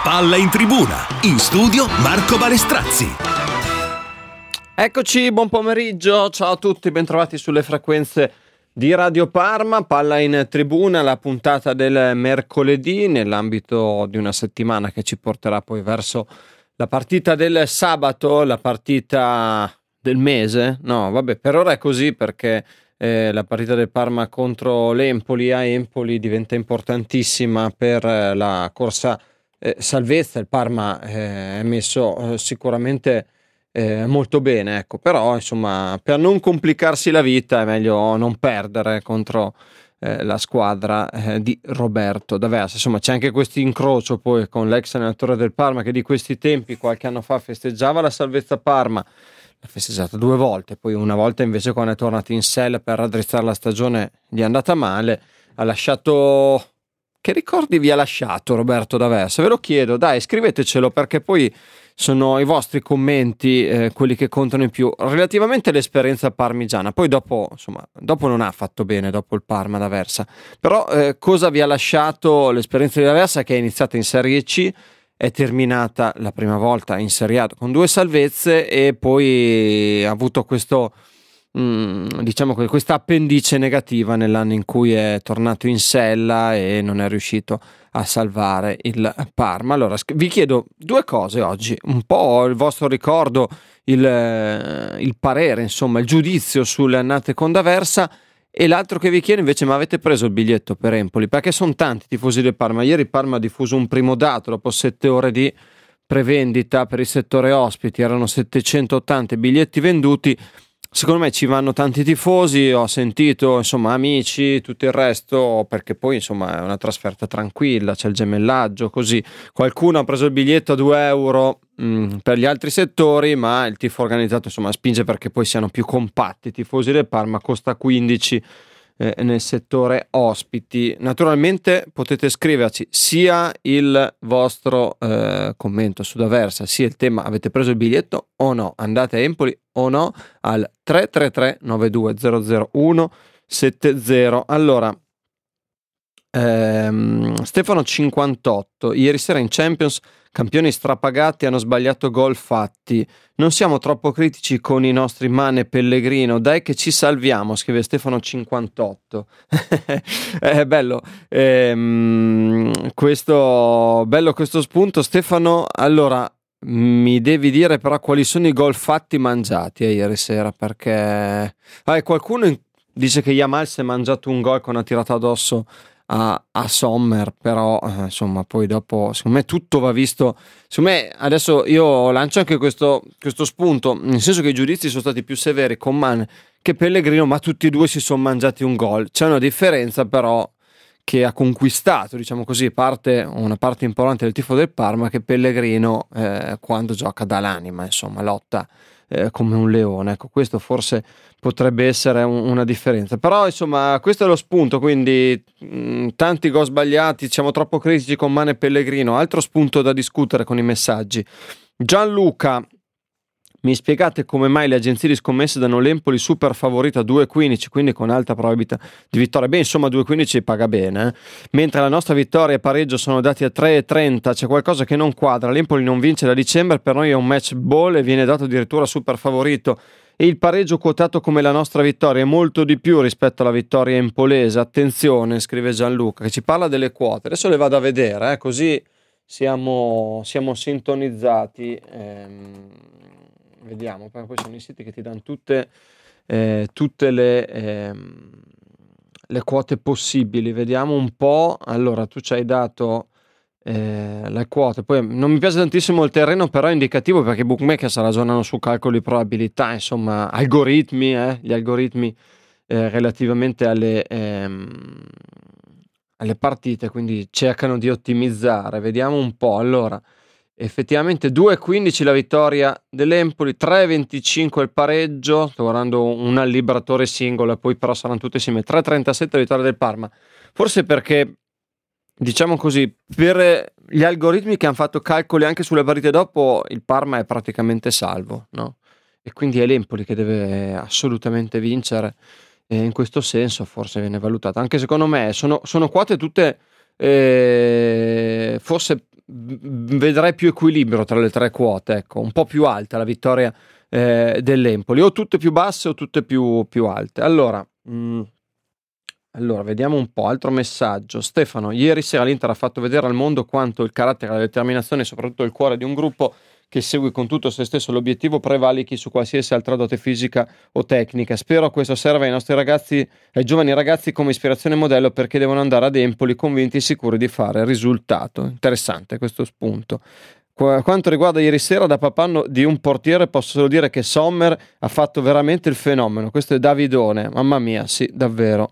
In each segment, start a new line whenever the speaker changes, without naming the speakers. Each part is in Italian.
Palla in tribuna, in studio Marco Balestrazzi.
Eccoci, buon pomeriggio, ciao a tutti, bentrovati sulle frequenze di Radio Parma. Palla in tribuna, la puntata del mercoledì nell'ambito di una settimana che ci porterà poi verso la partita del sabato, la partita del mese. No, vabbè, per ora è così perché la partita del Parma contro l'Empoli a Empoli diventa importantissima per la corsa salvezza. Il Parma è messo sicuramente molto bene, ecco, però insomma per non complicarsi la vita è meglio non perdere contro la squadra di Roberto D'Aversa. Insomma c'è anche questo incrocio poi con l'ex allenatore del Parma che di questi tempi qualche anno fa festeggiava la salvezza Parma, l'ha festeggiata 2 volte, poi una volta invece quando è tornato in sella per raddrizzare la stagione gli è andata male, ha lasciato... Che ricordi vi ha lasciato Roberto D'Aversa? Ve lo chiedo, dai, scrivetecelo perché poi sono i vostri commenti quelli che contano in più relativamente all'esperienza parmigiana. Poi dopo non ha fatto bene dopo il Parma D'Aversa, però cosa vi ha lasciato l'esperienza di D'Aversa, che è iniziata in Serie C, è terminata la prima volta in Serie A con 2 salvezze e poi ha avuto questo diciamo che questa appendice negativa nell'anno in cui è tornato in sella e non è riuscito a salvare il Parma. Allora vi chiedo 2 cose oggi, un po' il vostro ricordo, il parere, insomma il giudizio sulle annate con D'Aversa, e l'altro che vi chiedo invece: ma avete preso il biglietto per Empoli? Perché sono tanti tifosi del Parma. Ieri Parma ha diffuso un primo dato dopo 7 ore di prevendita per il settore ospiti, erano 780 biglietti venduti. Secondo me ci vanno tanti tifosi, ho sentito insomma amici, tutto il resto, perché poi insomma è una trasferta tranquilla, c'è il gemellaggio, così. Qualcuno ha preso il biglietto a 2 euro per gli altri settori, ma il tifo organizzato insomma spinge perché poi siano più compatti i tifosi del Parma, costa 15 nel settore ospiti. Naturalmente potete scriverci sia il vostro commento su D'Aversa, sia il tema: avete preso il biglietto o no, andate a Empoli o no, al 333 9200 170. Allora Stefano 58: ieri sera in Champions campioni strapagati hanno sbagliato gol fatti, non siamo troppo critici con i nostri Mane e Pellegrino, dai che ci salviamo, scrive Stefano 58. È bello questo spunto, Stefano. Allora mi devi dire però quali sono i gol fatti mangiati ieri sera, perché qualcuno dice che Yamal si è mangiato un gol con una tirata addosso a Sommer, però insomma poi dopo secondo me tutto va visto. Secondo me adesso io lancio anche questo spunto, nel senso che i giudizi sono stati più severi con Mane che Pellegrino, ma tutti e 2 si sono mangiati un gol. C'è una differenza però che ha conquistato, diciamo così, una parte importante del tifo del Parma, che Pellegrino quando gioca dà l'anima, insomma lotta come un leone. Ecco, questo forse potrebbe essere una differenza, però insomma questo è lo spunto, quindi tanti gol sbagliati, siamo troppo critici con Mane e Pellegrino. Altro spunto da discutere con i messaggi. Gianluca: mi spiegate come mai le agenzie di scommesse danno l'Empoli super favorito a 2,15, quindi con alta probabilità di vittoria? Beh, insomma 2,15 paga bene, mentre la nostra vittoria e pareggio sono dati a 3,30. C'è qualcosa che non quadra. L'Empoli non vince da dicembre, per noi è un match ball e viene dato addirittura super favorito, e il pareggio quotato come la nostra vittoria è molto di più rispetto alla vittoria empolese. Attenzione, scrive Gianluca, che ci parla delle quote. Adesso le vado a vedere, così siamo sintonizzati. Vediamo, perché poi sono i siti che ti danno tutte le quote possibili. Vediamo un po'. Allora tu ci hai dato le quote, poi non mi piace tantissimo il terreno, però è indicativo perché i bookmakers ragionano su calcoli di probabilità, insomma gli algoritmi relativamente alle partite, quindi cercano di ottimizzare. Vediamo un po'. Allora effettivamente 2,15 la vittoria dell'Empoli, 3,25 il pareggio, sto guardando un allibratore singolo e poi però saranno tutte insieme, 3,37 la vittoria del Parma, forse perché, diciamo così, per gli algoritmi che hanno fatto calcoli anche sulle partite dopo, il Parma è praticamente salvo, no? E quindi è l'Empoli che deve assolutamente vincere, e in questo senso forse viene valutata. Anche secondo me sono quote tutte forse vedrei più equilibrio tra le tre quote, ecco, un po' più alta la vittoria dell'Empoli, o tutte più basse o tutte più alte. Allora, vediamo un po', altro messaggio. Stefano, ieri sera l'Inter ha fatto vedere al mondo quanto il carattere, la determinazione e soprattutto il cuore di un gruppo che segue con tutto se stesso l'obiettivo prevalichi su qualsiasi altra dote fisica o tecnica. Spero questo serva ai nostri ragazzi, ai giovani ragazzi, come ispirazione e modello, perché devono andare ad Empoli convinti e sicuri di fare il risultato. Interessante questo spunto. Quanto riguarda ieri sera, da papà di un portiere, posso solo dire che Sommer ha fatto veramente il fenomeno. Questo è Davidone, mamma mia, sì, davvero.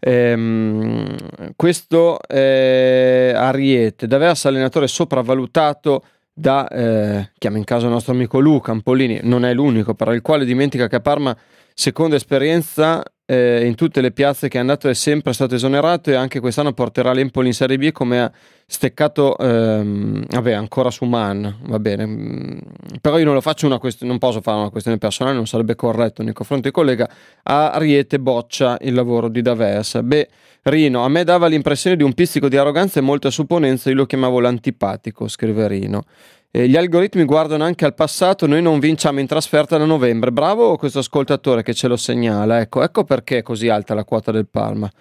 Questo è Ariete, D'Aversa, allenatore sopravvalutato chiama in caso il nostro amico Luca Ampolini, non è l'unico, però il quale dimentica che a Parma, seconda esperienza, in tutte le piazze che è andato è sempre stato esonerato, e anche quest'anno porterà l'Empoli in Serie B, come ha steccato ancora su Man, va bene, però io non lo faccio non posso fare una questione personale, non sarebbe corretto nei confronti del collega. Ariete boccia il lavoro di D'Aversa. Rino, a me dava l'impressione di un pizzico di arroganza e molta supponenza, io lo chiamavo l'antipatico, scrive Rino. Gli algoritmi guardano anche al passato, noi non vinciamo in trasferta da novembre. Bravo questo ascoltatore che ce lo segnala, ecco perché è così alta la quota del Parma.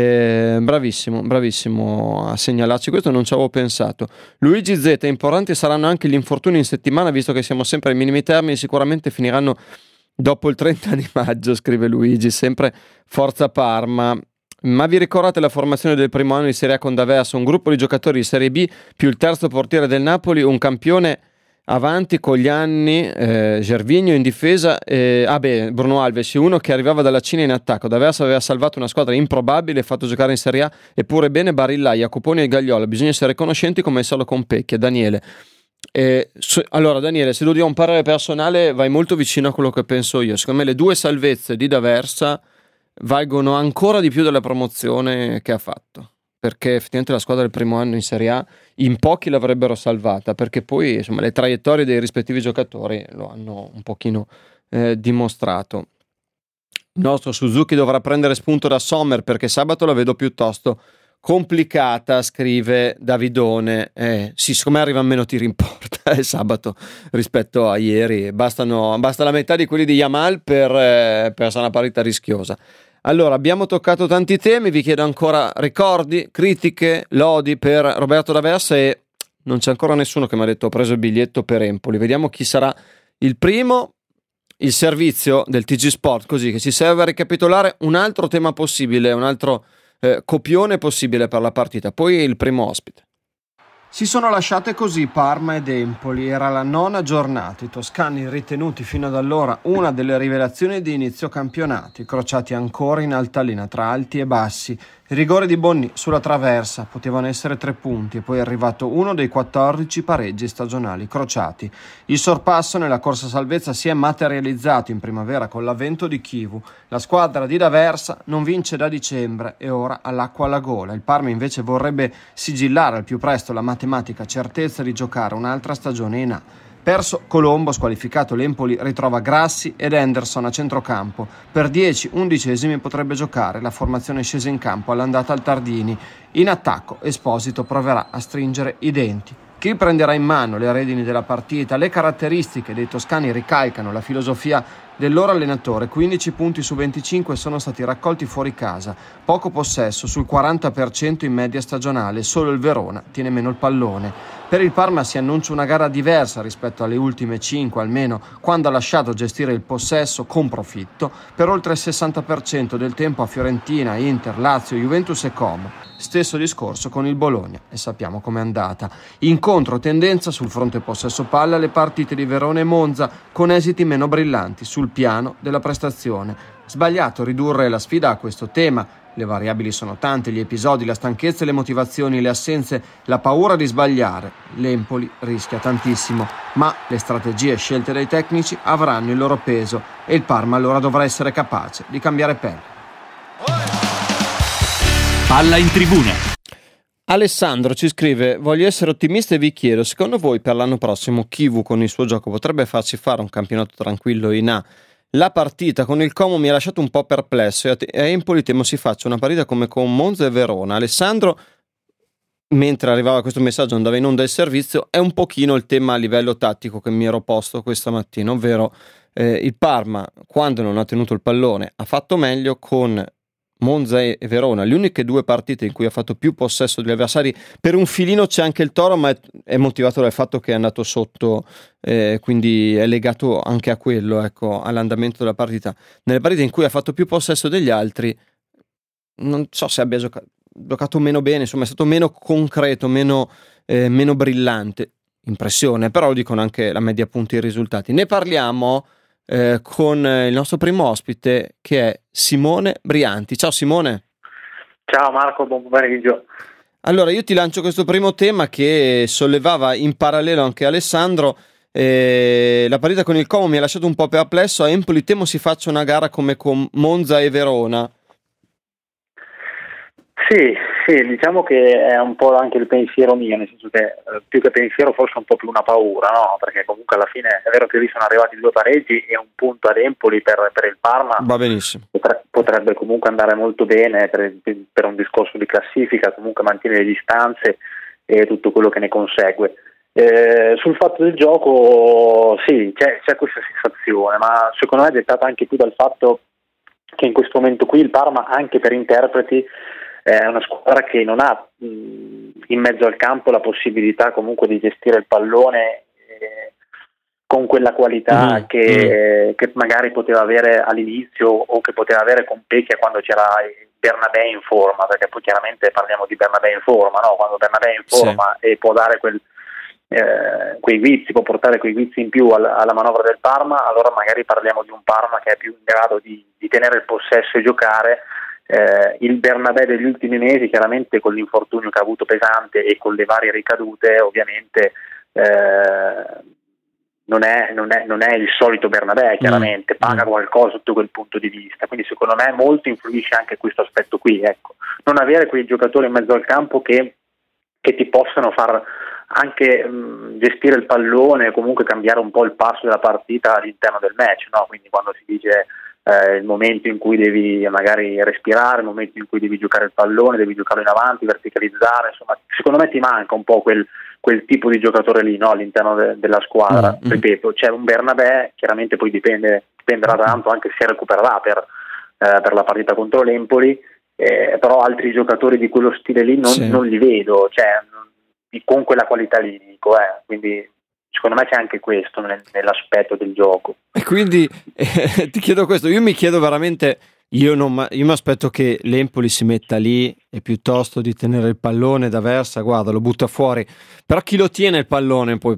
Bravissimo a segnalarci questo, non ci avevo pensato. Luigi Z, importanti saranno anche gli infortuni in settimana, visto che siamo sempre ai minimi termini, sicuramente finiranno dopo il 30 di maggio, scrive Luigi, sempre Forza Parma. Ma vi ricordate la formazione del primo anno di Serie A con D'Aversa, un gruppo di giocatori di Serie B più il terzo portiere del Napoli, un campione avanti con gli anni, Gervinho in difesa, Bruno Alves, uno che arrivava dalla Cina in attacco. D'Aversa aveva salvato una squadra improbabile e fatto giocare in Serie A, eppure bene Barilla, Jacoponi e Gagliola. Bisogna essere riconoscenti come solo con Pecchia. Daniele. Allora Daniele, se lo dico un parere personale, vai molto vicino a quello che penso io. Secondo me le due salvezze di D'Aversa valgono ancora di più della promozione che ha fatto, perché effettivamente la squadra del primo anno in Serie A in pochi l'avrebbero salvata, perché poi insomma le traiettorie dei rispettivi giocatori lo hanno un pochino dimostrato. Il nostro Suzuki dovrà prendere spunto da Sommer, perché sabato la vedo piuttosto complicata, scrive Davidone. Sì, siccome arriva meno tiri in porta sabato rispetto a ieri, basta la metà di quelli di Yamal per essere una partita rischiosa. Allora, abbiamo toccato tanti temi, vi chiedo ancora ricordi, critiche, lodi per Roberto D'Aversa, e non c'è ancora nessuno che mi ha detto ho preso il biglietto per Empoli. Vediamo chi sarà il primo. Il servizio del TG Sport, così, che ci serve a ricapitolare un altro tema possibile, un altro copione possibile per la partita, poi il primo ospite. Si sono lasciate così Parma ed Empoli, era la 9ª giornata, i toscani ritenuti fino ad allora una delle rivelazioni di inizio campionato, crociati ancora in altalena tra alti e bassi. Il rigore di Bonni sulla traversa, potevano essere 3 punti, e poi è arrivato uno dei 14 pareggi stagionali crociati. Il sorpasso nella corsa salvezza si è materializzato in primavera con l'avvento di Chivu. La squadra di D'Aversa non vince da dicembre e ora ha l'acqua alla gola. Il Parma invece vorrebbe sigillare al più presto la matematica certezza di giocare un'altra stagione in A. Perso Colombo, squalificato l'Empoli ritrova Grassi ed Henderson a centrocampo. Per 10-11 potrebbe giocare la formazione scesa in campo all'andata al Tardini. In attacco Esposito proverà a stringere i denti. Chi prenderà in mano le redini della partita? Le caratteristiche dei toscani ricalcano la filosofia del loro allenatore. 15 punti su 25 sono stati raccolti fuori casa, poco possesso sul 40% in media stagionale, solo il Verona tiene meno il pallone. Per il Parma si annuncia una gara diversa rispetto alle ultime 5, almeno quando ha lasciato gestire il possesso con profitto per oltre il 60% del tempo a Fiorentina, Inter, Lazio, Juventus e Como. Stesso discorso con il Bologna, e sappiamo com'è andata. In controtendenza sul fronte possesso palla le partite di Verona e Monza, con esiti meno brillanti sul piano della prestazione. Sbagliato ridurre la sfida a questo tema. Le variabili sono tante, gli episodi, la stanchezza, le motivazioni, le assenze, la paura di sbagliare. L'Empoli rischia tantissimo, ma le strategie scelte dai tecnici avranno il loro peso e il Parma allora dovrà essere capace di cambiare pelle.
Palla in tribuna.
Alessandro ci scrive: voglio essere ottimista e vi chiedo, secondo voi per l'anno prossimo Chivu con il suo gioco potrebbe farci fare un campionato tranquillo in A? La partita con il Como mi ha lasciato un po' perplesso e a Empoli temo si faccia una partita come con Monza e Verona. Alessandro, mentre arrivava questo messaggio andava in onda il servizio, è un pochino il tema a livello tattico che mi ero posto questa mattina, ovvero il Parma, quando non ha tenuto il pallone, ha fatto meglio. Con Monza e Verona, le uniche due partite in cui ha fatto più possesso degli avversari. Per un filino c'è anche il Toro, ma è motivato dal fatto che è andato sotto, quindi è legato anche a quello, ecco, all'andamento della partita. Nelle partite in cui ha fatto più possesso degli altri, non so se abbia giocato meno bene, insomma è stato meno concreto, meno brillante, impressione, però lo dicono anche la media punti e i risultati. Ne parliamo con il nostro primo ospite, che è Simone Brianti. Ciao Simone.
Ciao Marco, buon pomeriggio.
Allora, io ti lancio questo primo tema che sollevava in parallelo anche Alessandro. La partita con il Como mi ha lasciato un po' perplesso. A Empoli temo si faccia una gara come con Monza e Verona.
Sì, diciamo che è un po' anche il pensiero mio, nel senso che più che pensiero forse un po' più una paura, no? Perché comunque alla fine è vero che lì sono arrivati 2 pareggi e un punto ad Empoli per il Parma.
Va benissimo.
Potrebbe comunque andare molto bene per un discorso di classifica, comunque mantiene le distanze e tutto quello che ne consegue. Sul fatto del gioco sì, c'è questa sensazione, ma secondo me è dettata anche più dal fatto che in questo momento qui il Parma, anche per interpreti, è una squadra che non ha in mezzo al campo la possibilità comunque di gestire il pallone con quella qualità che magari poteva avere all'inizio o che poteva avere con Pecchia quando c'era Bernabé in forma, perché poi chiaramente parliamo di Bernabé in forma, no? Quando Bernabé è in forma e può dare quei vizi, può portare quei vizi in più alla manovra del Parma, allora magari parliamo di un Parma che è più in grado di tenere il possesso e giocare. Il Bernabé degli ultimi mesi, chiaramente con l'infortunio che ha avuto pesante e con le varie ricadute, ovviamente non è il solito Bernabé, chiaramente paga qualcosa sotto quel punto di vista, quindi secondo me molto influisce anche questo aspetto qui, ecco. Non avere quei giocatori in mezzo al campo che ti possano far anche gestire il pallone e comunque cambiare un po' il passo della partita all'interno del match, no? Quindi quando si dice il momento in cui devi magari respirare, il momento in cui devi giocare il pallone, devi giocarlo in avanti, verticalizzare, insomma, secondo me ti manca un po' quel tipo di giocatore lì, no? All'interno della squadra. Ripeto, c'è un Bernabé, chiaramente poi dipenderà tanto anche se recupererà per la partita contro l'Empoli, però altri giocatori di quello stile lì non li vedo, cioè con quella qualità lì, dico, quindi secondo me c'è anche questo nell'aspetto del gioco.
E quindi ti chiedo questo, io mi chiedo veramente, io mi aspetto che l'Empoli si metta lì e piuttosto di tenere il pallone d'avversa, guarda, lo butta fuori. Però chi lo tiene il pallone poi?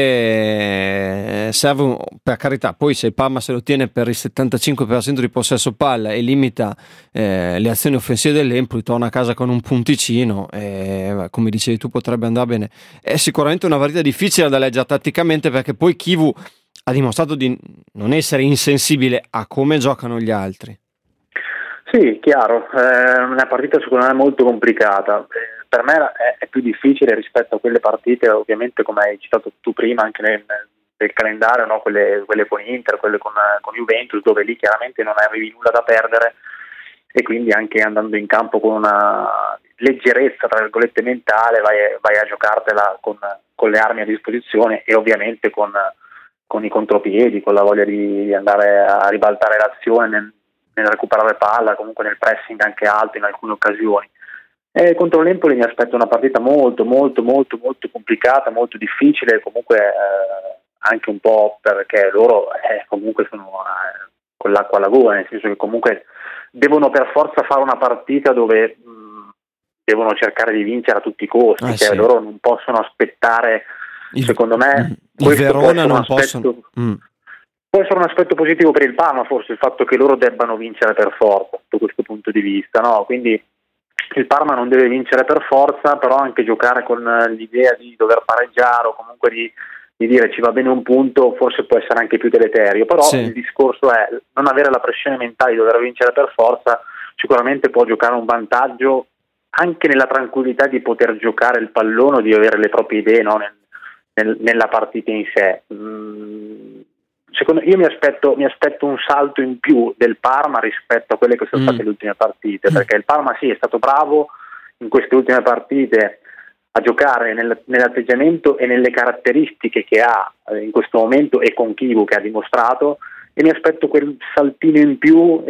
Perché serve, per carità, poi se il Parma se lo tiene per il 75% di possesso palla e limita le azioni offensive dell'Empoli, torna a casa con un punticino e, come dicevi tu, potrebbe andare bene. È sicuramente una partita difficile da leggere tatticamente, perché poi Chivu ha dimostrato di non essere insensibile a come giocano gli altri.
Sì, chiaro, una partita secondo me molto complicata. Per me è più difficile rispetto a quelle partite, ovviamente come hai citato tu prima, anche nel calendario, no? quelle con Inter, quelle con Juventus, dove lì chiaramente non avevi nulla da perdere e quindi anche andando in campo con una leggerezza, tra virgolette, mentale, vai a giocartela con le armi a disposizione e ovviamente con i contropiedi, con la voglia di andare a ribaltare l'azione nel recuperare palla, comunque nel pressing anche alto in alcune occasioni. Contro l'Empoli mi aspetto una partita molto molto molto molto complicata, molto difficile, comunque anche un po' perché loro comunque sono con l'acqua alla gola, nel senso che comunque devono per forza fare una partita dove devono cercare di vincere a tutti i costi, cioè loro non possono aspettare, secondo me
il Verona non possono.
Può essere un aspetto positivo per il Parma, forse il fatto che loro debbano vincere per forza, da questo punto di vista, no? Quindi il Parma non deve vincere per forza, però anche giocare con l'idea di dover pareggiare o comunque di dire ci va bene un punto, forse può essere anche più deleterio, però il discorso è non avere la pressione mentale di dover vincere per forza, sicuramente può giocare un vantaggio anche nella tranquillità di poter giocare il pallone o di avere le proprie idee, no? Nella partita in sé. Io mi aspetto un salto in più del Parma rispetto a quelle che sono state le ultime partite, perché il Parma sì è stato bravo in queste ultime partite a giocare nell'atteggiamento e nelle caratteristiche che ha in questo momento e con Chivu che ha dimostrato, e mi aspetto quel saltino in più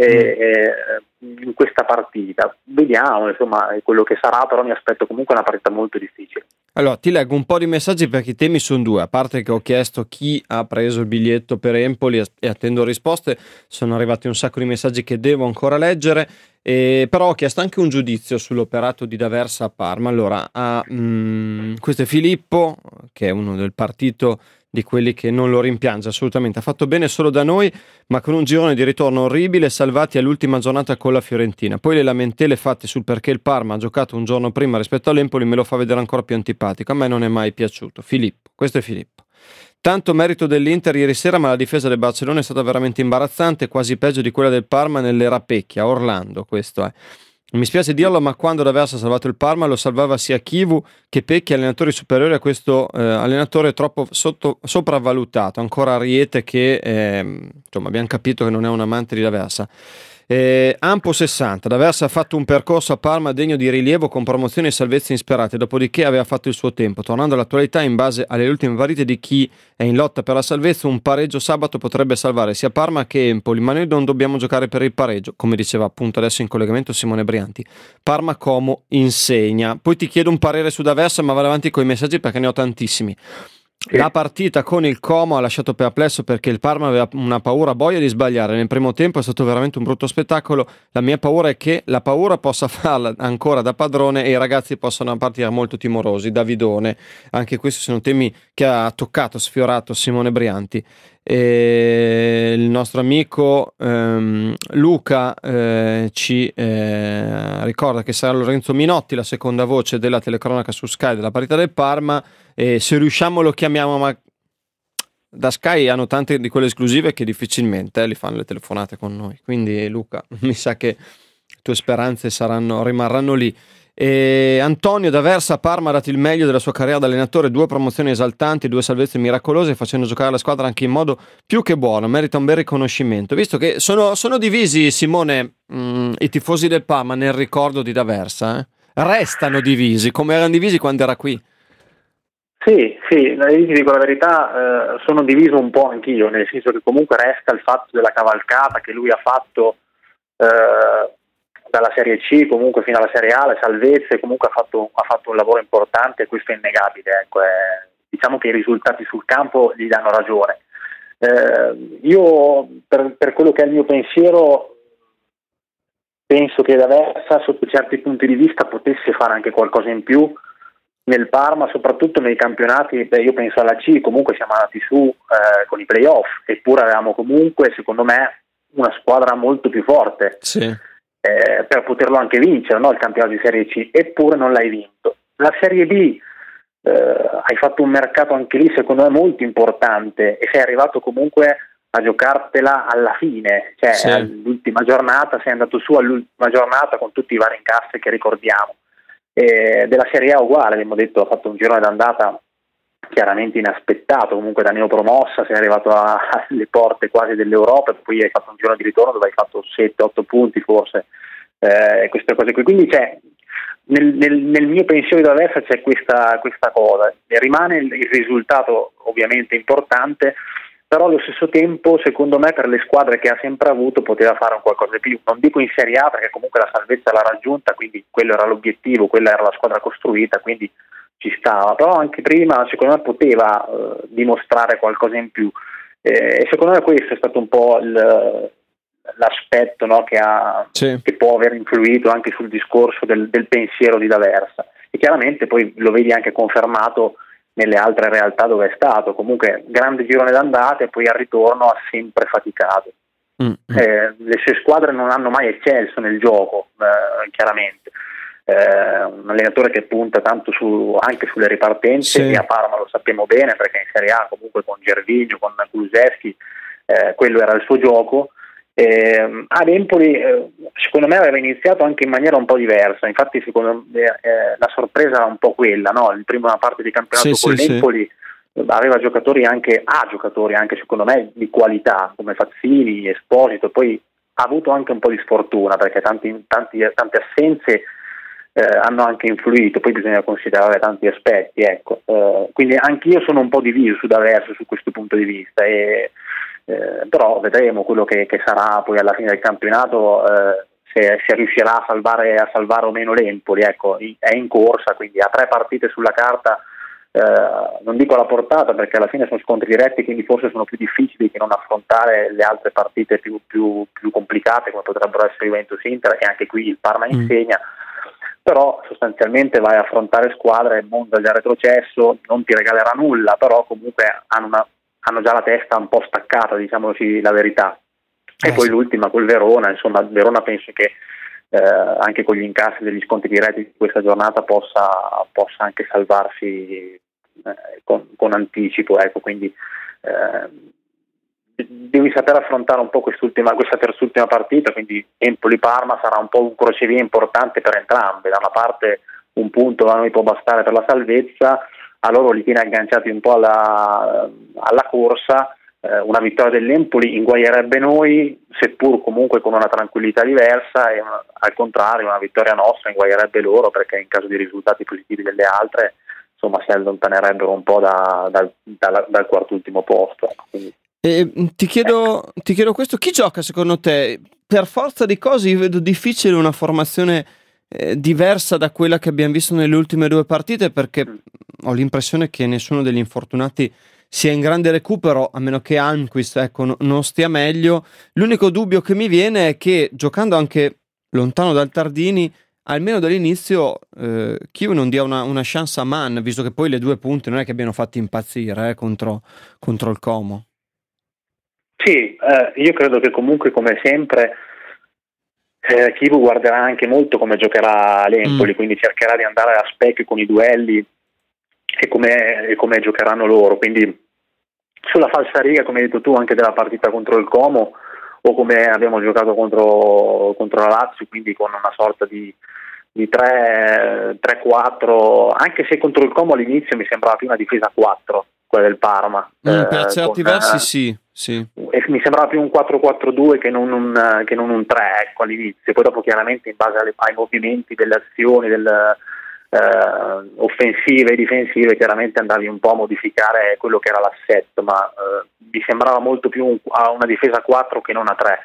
in questa partita. Vediamo insomma quello che sarà, però mi aspetto comunque una partita molto difficile.
Allora, ti leggo un po' di messaggi perché i temi sono due, a parte che ho chiesto chi ha preso il biglietto per Empoli e attendo risposte, sono arrivati un sacco di messaggi che devo ancora leggere, però ho chiesto anche un giudizio sull'operato di D'Aversa a Parma. Allora, questo è Filippo, che è uno del partito di quelli che non lo rimpiange assolutamente, ha fatto bene solo da noi, ma con un girone di ritorno orribile, salvati all'ultima giornata con la Fiorentina. Poi le lamentele fatte sul perché il Parma ha giocato un giorno prima rispetto all'Empoli me lo fa vedere ancora più antipatico. A me non è mai piaciuto. Filippo, questo è Filippo. Tanto merito dell'Inter ieri sera, ma la difesa del Barcellona è stata veramente imbarazzante, quasi peggio di quella del Parma nelle Rapecchia, Orlando, questo è. Mi spiace dirlo, ma quando D'Aversa ha salvato il Parma lo salvava sia Chivu che Pecchi, allenatori superiori a questo allenatore troppo sopravvalutato. Ancora Ariete che insomma abbiamo capito che non è un amante di D'Aversa. Ampo 60, D'Aversa ha fatto un percorso a Parma degno di rilievo con promozioni e salvezze insperate, dopodiché aveva fatto il suo tempo. Tornando all'attualità, in base alle ultime partite di chi è in lotta per la salvezza, un pareggio sabato potrebbe salvare sia Parma che Empoli, ma noi non dobbiamo giocare per il pareggio, come diceva appunto adesso in collegamento Simone Brianti. Parma Como insegna. Poi ti chiedo un parere su D'Aversa, ma vado avanti con i messaggi perché ne ho tantissimi. La partita con il Como ha lasciato perplesso perché il Parma aveva una paura boia di sbagliare. Nel primo tempo è stato veramente un brutto spettacolo. La mia paura è che la paura possa farla ancora da padrone e i ragazzi possano partire molto timorosi. Davidone, anche questi sono temi che ha toccato, sfiorato Simone Brianti. E il nostro amico Luca ci ricorda che sarà Lorenzo Minotti la seconda voce della telecronaca su Sky della partita del Parma, e se riusciamo lo chiamiamo, ma da Sky hanno tante di quelle esclusive che difficilmente li fanno le telefonate con noi, quindi Luca mi sa che le tue speranze rimarranno lì. E Antonio D'Aversa a Parma ha dato il meglio della sua carriera da allenatore, 2 promozioni esaltanti, 2 salvezze miracolose, facendo giocare la squadra anche in modo più che buono, merita un bel riconoscimento, visto che sono divisi, Simone, i tifosi del Parma nel ricordo di D'Aversa, restano divisi come erano divisi quando era qui.
Sì, ti dico la verità, sono diviso un po' anch'io, nel senso che comunque resta il fatto della cavalcata che lui ha fatto dalla Serie C comunque fino alla Serie A, le salvezze, comunque ha fatto un lavoro importante, e questo è innegabile. Ecco, diciamo che i risultati sul campo gli danno ragione. Io per quello che è il mio pensiero, penso che D'Aversa sotto certi punti di vista potesse fare anche qualcosa in più nel Parma, soprattutto nei campionati. Io penso alla C, comunque siamo andati su con i playoff, eppure avevamo comunque, secondo me, una squadra molto più forte.
Sì.
Per poterlo anche vincere, no? Il campionato di Serie C, eppure non l'hai vinto. La Serie B hai fatto un mercato anche lì secondo me molto importante e sei arrivato comunque a giocartela alla fine, cioè sì. All'ultima giornata sei andato su all'ultima giornata con tutti i vari incassi che ricordiamo. Della Serie A uguale, abbiamo detto, ha fatto un girone d'andata chiaramente inaspettato, comunque da neopromossa sei arrivato alle porte quasi dell'Europa, e poi hai fatto un girone di ritorno dove hai fatto 7-8 punti forse, queste cose qui, quindi c'è nel mio pensiero di D'Aversa c'è questa cosa, rimane il risultato ovviamente importante, però allo stesso tempo secondo me per le squadre che ha sempre avuto poteva fare un qualcosa di più, non dico in Serie A perché comunque la salvezza l'ha raggiunta, quindi quello era l'obiettivo, quella era la squadra costruita, quindi ci stava, però anche prima secondo me poteva dimostrare qualcosa in più, e secondo me questo è stato un po' l'aspetto, no, che può aver influito anche sul discorso del pensiero di D'Aversa, e chiaramente poi lo vedi anche confermato nelle altre realtà dove è stato, comunque grande girone d'andata e poi al ritorno ha sempre faticato. Le sue squadre non hanno mai eccelso nel gioco, chiaramente. Un allenatore che punta tanto anche sulle ripartenze, sì. E a Parma lo sappiamo bene perché in Serie A comunque con Gervinho, con Kulusevski, quello era il suo gioco. Ad Empoli secondo me aveva iniziato anche in maniera un po' diversa, infatti secondo me la sorpresa era un po' quella, no? In prima parte di campionato con l'Empoli aveva giocatori anche secondo me di qualità come Fazzini, Esposito, poi ha avuto anche un po' di sfortuna perché tante assenze hanno anche influito. Poi bisogna considerare tanti aspetti, ecco. Quindi anch'io sono un po' diviso su D'Aversa su questo punto di vista, però vedremo quello che sarà poi alla fine del campionato, se riuscirà a salvare o meno l'Empoli. Ecco, è in corsa, quindi ha 3 partite sulla carta. Non dico alla portata, perché alla fine sono scontri diretti, quindi forse sono più difficili che non affrontare le altre partite più complicate, come potrebbero essere Juventus-Inter, e anche qui il Parma insegna. Però sostanzialmente vai a affrontare squadre, Monza già retrocesso, non ti regalerà nulla, però comunque hanno già la testa un po' staccata, diciamoci la verità. E poi l'ultima col Verona, insomma, Verona penso che anche con gli incassi degli scontri diretti di questa giornata possa anche salvarsi con anticipo, ecco. Quindi devi saper affrontare un po' questa terz'ultima partita, quindi Empoli-Parma sarà un po' un crocevia importante per entrambe. Da una parte un punto a noi può bastare per la salvezza, a loro li tiene agganciati un po' alla corsa. Una vittoria dell'Empoli inguaierebbe noi, seppur comunque con una tranquillità diversa, e al contrario una vittoria nostra inguaierebbe loro, perché in caso di risultati positivi delle altre, insomma, si allontanerebbero un po' dal quart'ultimo posto. Quindi,
ti chiedo questo: chi gioca secondo te? Per forza di cose io vedo difficile una formazione diversa da quella che abbiamo visto nelle ultime 2 partite, perché ho l'impressione che nessuno degli infortunati sia in grande recupero, a meno che Almqvist, ecco, non stia meglio. L'unico dubbio che mi viene è che, giocando anche lontano dal Tardini, almeno dall'inizio Kiev non dia una chance a Mann, visto che poi le 2 punte non è che abbiano fatto impazzire contro il Como.
Sì, io credo che comunque, come sempre, Kiev guarderà anche molto come giocherà l'Empoli, quindi cercherà di andare a specchio con i duelli e come giocheranno loro. Quindi sulla falsariga, come hai detto tu, anche della partita contro il Como, o come abbiamo giocato contro la Lazio, quindi con una sorta di 3-4, anche se contro il Como all'inizio mi sembrava più una difesa 4, quella del Parma.
Per certi versi sì.
E mi sembrava più un 4-4-2 che non un 3, ecco, all'inizio. Poi dopo chiaramente in base ai movimenti delle azioni offensive e difensive, chiaramente andavi un po' a modificare quello che era l'assetto, ma mi sembrava molto più una difesa 4 che non a 3.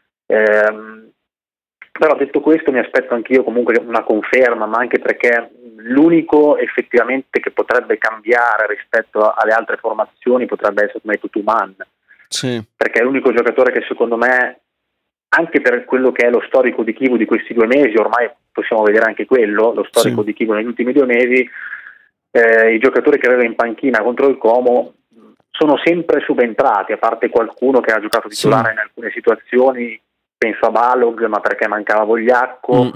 Però detto questo, mi aspetto anch'io comunque una conferma, ma anche perché l'unico effettivamente che potrebbe cambiare rispetto alle altre formazioni potrebbe essere, come hai detto tu, Mann.
Sì.
Perché è l'unico giocatore che secondo me, anche per quello che è lo storico di Chivu di questi 2 mesi, ormai possiamo vedere anche quello, lo storico di Chivu negli ultimi 2 mesi, i giocatori che aveva in panchina contro il Como sono sempre subentrati, a parte qualcuno che ha giocato titolare in alcune situazioni, penso a Balog, ma perché mancava Vogliacco,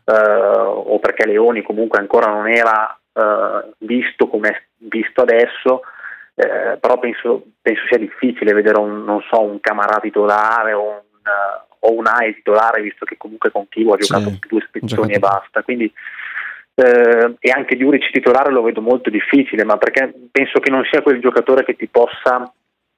o perché Leoni comunque ancora non era visto come è visto adesso. Però penso sia difficile vedere un Camarà titolare o un AI titolare, visto che comunque con Chivu ha giocato 2 spezzoni e basta. Quindi e anche Juric titolare lo vedo molto difficile, ma perché penso che non sia quel giocatore che ti possa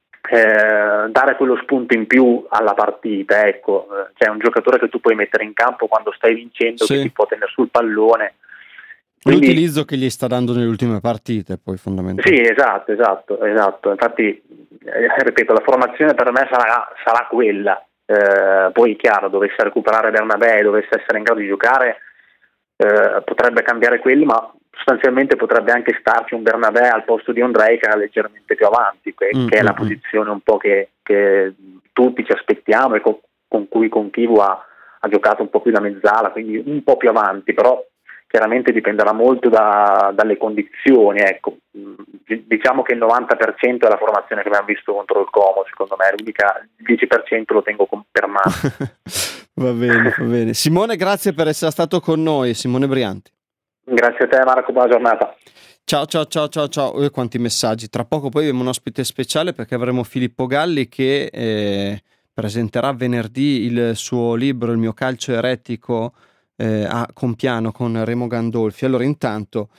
dare quello spunto in più alla partita, ecco. Cioè un giocatore che tu puoi mettere in campo quando stai vincendo, che ti può tenere sul pallone. Quindi,
l'utilizzo che gli sta dando nelle ultime partite, poi fondamentalmente.
Sì, esatto. Infatti, ripeto, la formazione per me sarà quella. Poi, chiaro, dovesse recuperare Bernabé, dovesse essere in grado di giocare, potrebbe cambiare quelli, ma sostanzialmente potrebbe anche starci un Bernabé al posto di Ondrej, che era leggermente più avanti, che è la posizione un po' che tutti ci aspettiamo e con cui Chivu ha giocato un po' più da mezzala, quindi un po' più avanti, però chiaramente dipenderà molto dalle condizioni, ecco. Diciamo che il 90% è la formazione che abbiamo visto contro il Como, secondo me, l'unica 10% lo tengo per mano.
Va bene. Simone, grazie per essere stato con noi, Simone Brianti.
Grazie a te, Marco, buona giornata.
Ciao. Quanti messaggi. Tra poco poi abbiamo un ospite speciale, perché avremo Filippo Galli che presenterà venerdì il suo libro Il mio calcio eretico a Compiano con Remo Gandolfi. Allora, intanto,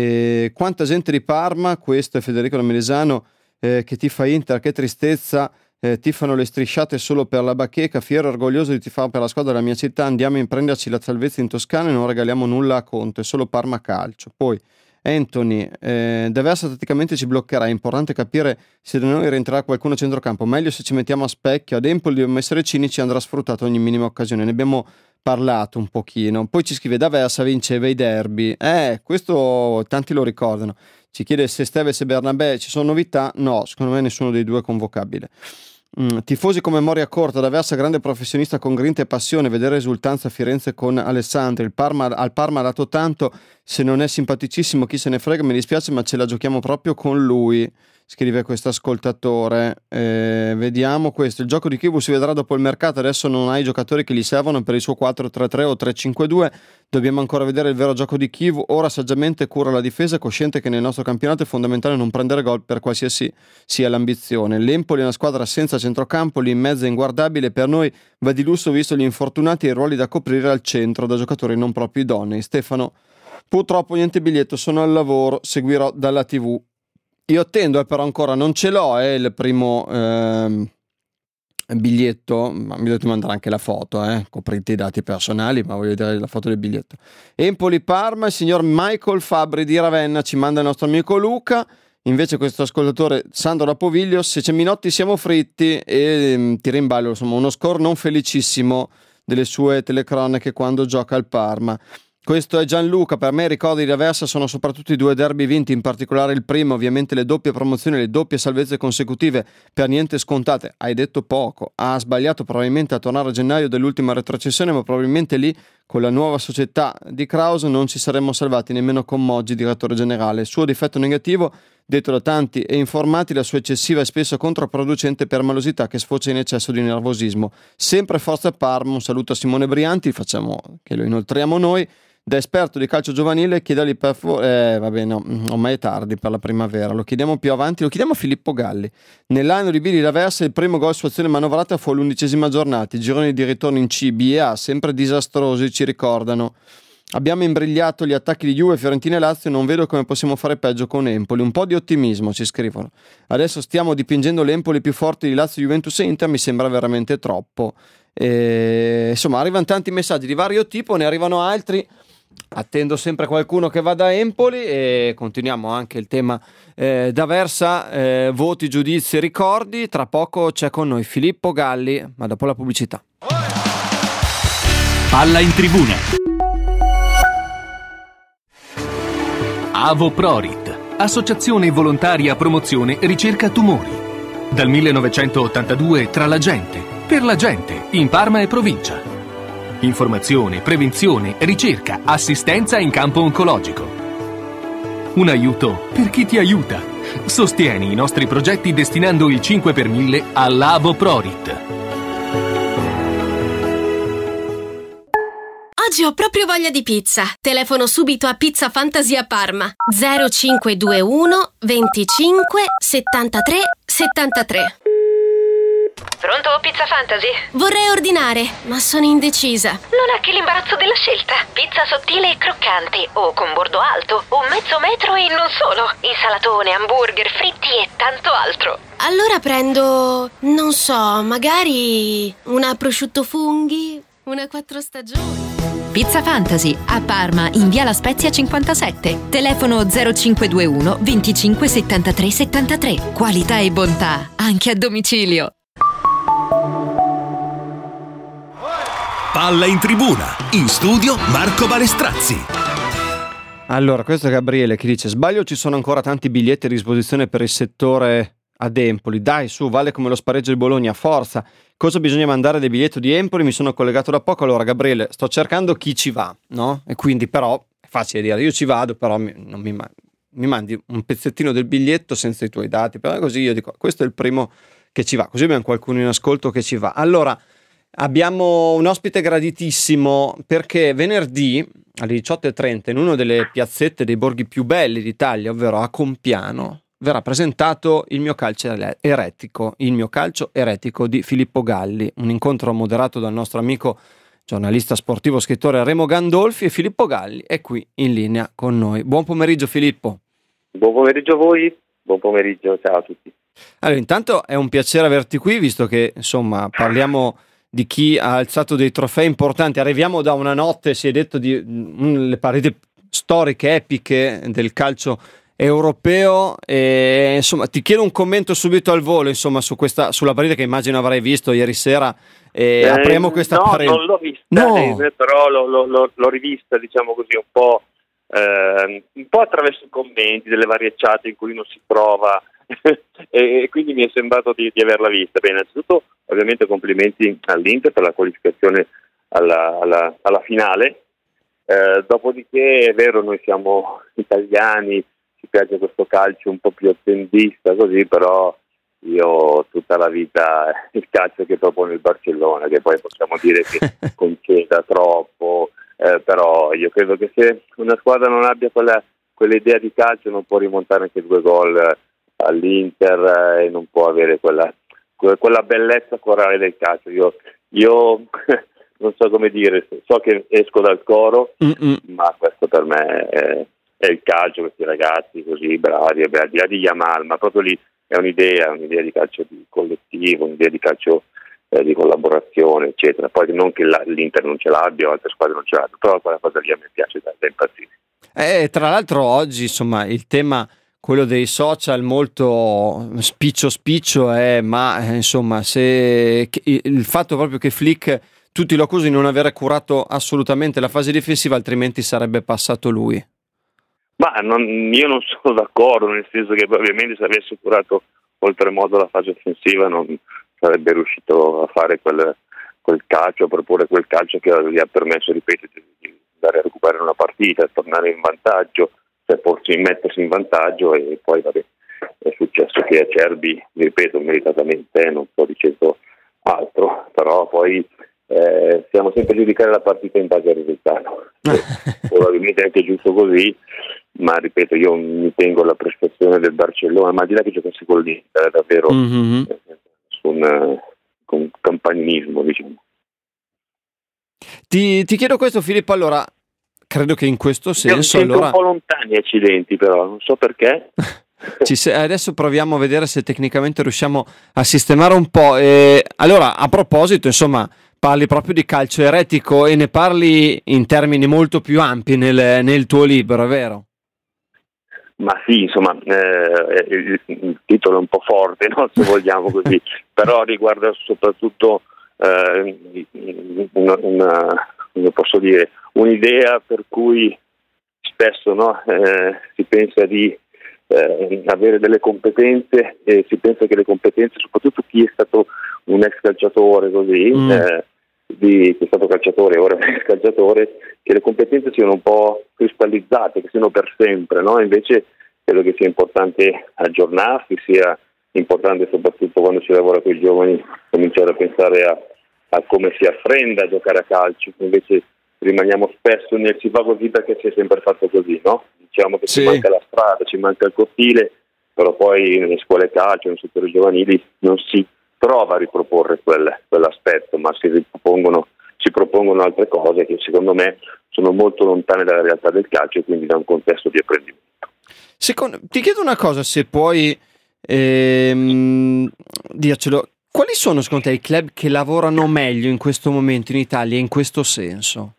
quanta gente di Parma, questo è Federico Lamelesano, che tifa Inter, che tristezza, tifano le strisciate solo per la bacheca, fiero e orgoglioso di tifare per la squadra della mia città, andiamo a imprenderci la salvezza in Toscana e non regaliamo nulla a Conte, solo Parma calcio. Poi Anthony, D'Aversa tatticamente ci bloccherà, è importante capire se da noi rientrerà qualcuno a centrocampo, meglio se ci mettiamo a specchio, ad Empoli dobbiamo essere cinici, andrà sfruttato ogni minima occasione, ne abbiamo parlato un pochino. Poi ci scrive D'Aversa vinceva i derby, questo tanti lo ricordano. Ci chiede se Steves e Bernabé ci sono novità. No, secondo me nessuno dei due è convocabile. Tifosi con memoria corta, D'Aversa grande professionista con grinta e passione, vedere esultanza a Firenze con Alessandri, al Parma ha dato tanto, se non è simpaticissimo chi se ne frega, mi dispiace ma ce la giochiamo proprio con lui, scrive questo ascoltatore. Vediamo questo, il gioco di Kivu si vedrà dopo il mercato, adesso non ha i giocatori che gli servono per il suo 4-3-3 o 3-5-2, dobbiamo ancora vedere il vero gioco di Kivu, ora saggiamente cura la difesa, cosciente che nel nostro campionato è fondamentale non prendere gol per qualsiasi sia l'ambizione. L'Empoli è una squadra senza centrocampo, lì in mezzo è inguardabile, per noi va di lusso visto gli infortunati e i ruoli da coprire al centro da giocatori non proprio idonei. Stefano, purtroppo niente biglietto, sono al lavoro, seguirò dalla TV. Io attendo, però ancora non ce l'ho, il primo biglietto, ma mi dovete mandare anche la foto, coprite i dati personali, ma voglio vedere la foto del biglietto. Empoli-Parma, il signor Michael Fabri di Ravenna ci manda il nostro amico Luca, invece questo ascoltatore Sandro da Poviglio, se c'è Minotti siamo fritti, e tira in ballo insomma uno score non felicissimo delle sue telecronache quando gioca al Parma. Questo è Gianluca, per me i ricordi di D'Aversa sono soprattutto i 2 derby vinti, in particolare il primo, ovviamente le doppie promozioni, le doppie salvezze consecutive, per niente scontate. Hai detto poco, ha sbagliato probabilmente a tornare a gennaio dell'ultima retrocessione, ma probabilmente lì con la nuova società di Kraus non ci saremmo salvati nemmeno con Moggi, direttore generale. Il suo difetto negativo, detto da tanti e informati, la sua eccessiva e spesso controproducente permalosità che sfocia in eccesso di nervosismo. Sempre forza Parma, un saluto a Simone Brianti, facciamo che lo inoltriamo noi. Da esperto di calcio giovanile chiedergli per favore, ormai è tardi per la primavera, lo chiediamo più avanti, lo chiediamo a Filippo Galli. Nell'anno di Billy D'Aversa il primo gol su azione manovrata fu all'11ª giornata, i gironi di ritorno in C, B e A, sempre disastrosi, ci ricordano. Abbiamo imbrigliato gli attacchi di Juve, Fiorentina e Lazio, non vedo come possiamo fare peggio con Empoli, un po' di ottimismo ci scrivono. Adesso stiamo dipingendo l'Empoli più forte di Lazio, Juventus e Inter, mi sembra veramente troppo. Insomma, arrivano tanti messaggi di vario tipo, ne arrivano altri. Attendo sempre qualcuno che vada a Empoli e continuiamo anche il tema D'Aversa, voti, giudizi e ricordi. Tra poco c'è con noi Filippo Galli, ma dopo la pubblicità.
Palla in tribuna. Avo Prorit, associazione volontaria promozione ricerca tumori. Dal 1982 tra la gente, per la gente, in Parma e provincia. Informazione, prevenzione, ricerca, assistenza in campo oncologico. Un aiuto per chi ti aiuta. Sostieni i nostri progetti destinando il 5 per 1000 all'Avo Prorit.
Oggi ho proprio voglia di pizza. Telefono subito a Pizza Fantasia Parma 0521 25 73 73.
Pronto, Pizza Fantasy?
Vorrei ordinare, ma sono indecisa.
Non ha che l'imbarazzo della scelta. Pizza sottile e croccante, o con bordo alto, o mezzo metro e non solo. Insalatone, hamburger, fritti e tanto altro.
Allora prendo, non so, magari una prosciutto funghi, una 4 stagioni.
Pizza Fantasy a Parma in via La Spezia 57. Telefono 0521 25 73 73. Qualità e bontà anche a domicilio.
Palla in tribuna, in studio Marco Balestrazzi.
Allora, questo è Gabriele che dice: sbaglio, ci sono ancora tanti biglietti a disposizione per il settore ad Empoli, dai su, vale come lo spareggio di Bologna, forza. Cosa bisogna mandare del biglietto di Empoli? Mi sono collegato da poco. Allora Gabriele, sto cercando chi ci va, no? E quindi però è facile dire io ci vado, però non mi mandi un pezzettino del biglietto senza i tuoi dati, però così io dico questo è il primo che ci va, così abbiamo qualcuno in ascolto che ci va. Allora abbiamo un ospite graditissimo perché venerdì alle 18:30 in una delle piazzette dei borghi più belli d'Italia, ovvero a Compiano, verrà presentato Il mio calcio eretico, Il mio calcio eretico di Filippo Galli, un incontro moderato dal nostro amico giornalista sportivo, scrittore Remo Gandolfi, e Filippo Galli è qui in linea con noi. Buon pomeriggio Filippo.
Buon pomeriggio a voi, buon pomeriggio, ciao a tutti.
Allora, intanto è un piacere averti qui, visto che insomma parliamo di chi ha alzato dei trofei importanti. Arriviamo da una notte, si è detto, di le partite storiche, epiche del calcio europeo, e insomma ti chiedo un commento subito al volo, insomma, sulla partita che immagino avrai visto ieri sera, e apriamo questa parentesi.
No, non l'ho vista, però l'ho rivista, diciamo così, un po' attraverso i commenti delle varie chat in cui uno si trova e quindi mi è sembrato di averla vista. Bene, innanzitutto ovviamente complimenti all'Inter per la qualificazione alla finale, dopodiché è vero, noi siamo italiani, ci piace questo calcio un po' più attendista così, però io tutta la vita il calcio che propone il Barcellona, che poi possiamo dire che conceda troppo, però io credo che se una squadra non abbia quell'idea di calcio non può rimontare anche 2 gol all'Inter e non può avere quella bellezza corale del calcio. Io non so come dire, so che esco dal coro, ma questo per me è il calcio, questi ragazzi così bravi, al di là di Yamal, ma proprio lì è un'idea di calcio di collettivo, un'idea di calcio di collaborazione, eccetera. Poi non che l'Inter non ce l'abbia o altre squadre non ce l'abbiano, però quella cosa lì a me piace da impazzire. Tra l'altro oggi, insomma, il tema, quello dei social, molto spiccio ma insomma, se il fatto proprio che Flick tutti lo accusano di non aver curato assolutamente la fase difensiva, altrimenti sarebbe passato lui. Ma io non sono d'accordo, nel senso che ovviamente se avesse curato oltremodo la fase offensiva non sarebbe riuscito a fare quel calcio, a proporre quel calcio che gli ha permesso, ripeto, di andare a recuperare una partita, tornare in vantaggio, mettersi in vantaggio, e poi è successo che Acerbi, ripeto, meritatamente, non sto dicendo altro, però poi siamo sempre a giudicare la partita in base al risultato. Probabilmente è anche giusto così, ma ripeto, io mi tengo la prestazione del Barcellona, ma al di là che giocasse con l'Inter, è davvero con campanilismo, diciamo. Ti chiedo questo, Filippo, allora credo che in questo senso allora un po' lontani accidenti, però non so perché. Adesso proviamo a vedere se tecnicamente riusciamo a sistemare un po'. Allora, a proposito, insomma, parli proprio di calcio eretico e ne parli in termini molto più ampi nel tuo libro, è vero? Ma sì, insomma, il titolo è un po' forte, no? Se vogliamo così, però riguarda soprattutto come posso dire, un'idea per cui spesso, no, si pensa di avere delle competenze, e si pensa che le competenze, soprattutto chi è stato un ex calciatore così, che è stato calciatore e ora è ex calciatore, che le competenze siano un po' cristallizzate, che siano per sempre, no? Invece credo che sia importante aggiornarsi, sia importante soprattutto quando si lavora con i giovani cominciare a pensare a come si apprenda a giocare a calcio. Invece rimaniamo spesso nel si fa così perché si è sempre fatto così, no? Diciamo che ci manca la strada, ci manca il cortile, però poi nelle scuole calcio, nei settori giovanili non si prova a riproporre quell'aspetto, ma si propongono altre cose che secondo me sono molto lontane dalla realtà del calcio e quindi da un contesto di apprendimento. Ti chiedo una cosa, se puoi dircelo, quali sono secondo te i club che lavorano meglio in questo momento in Italia in questo senso?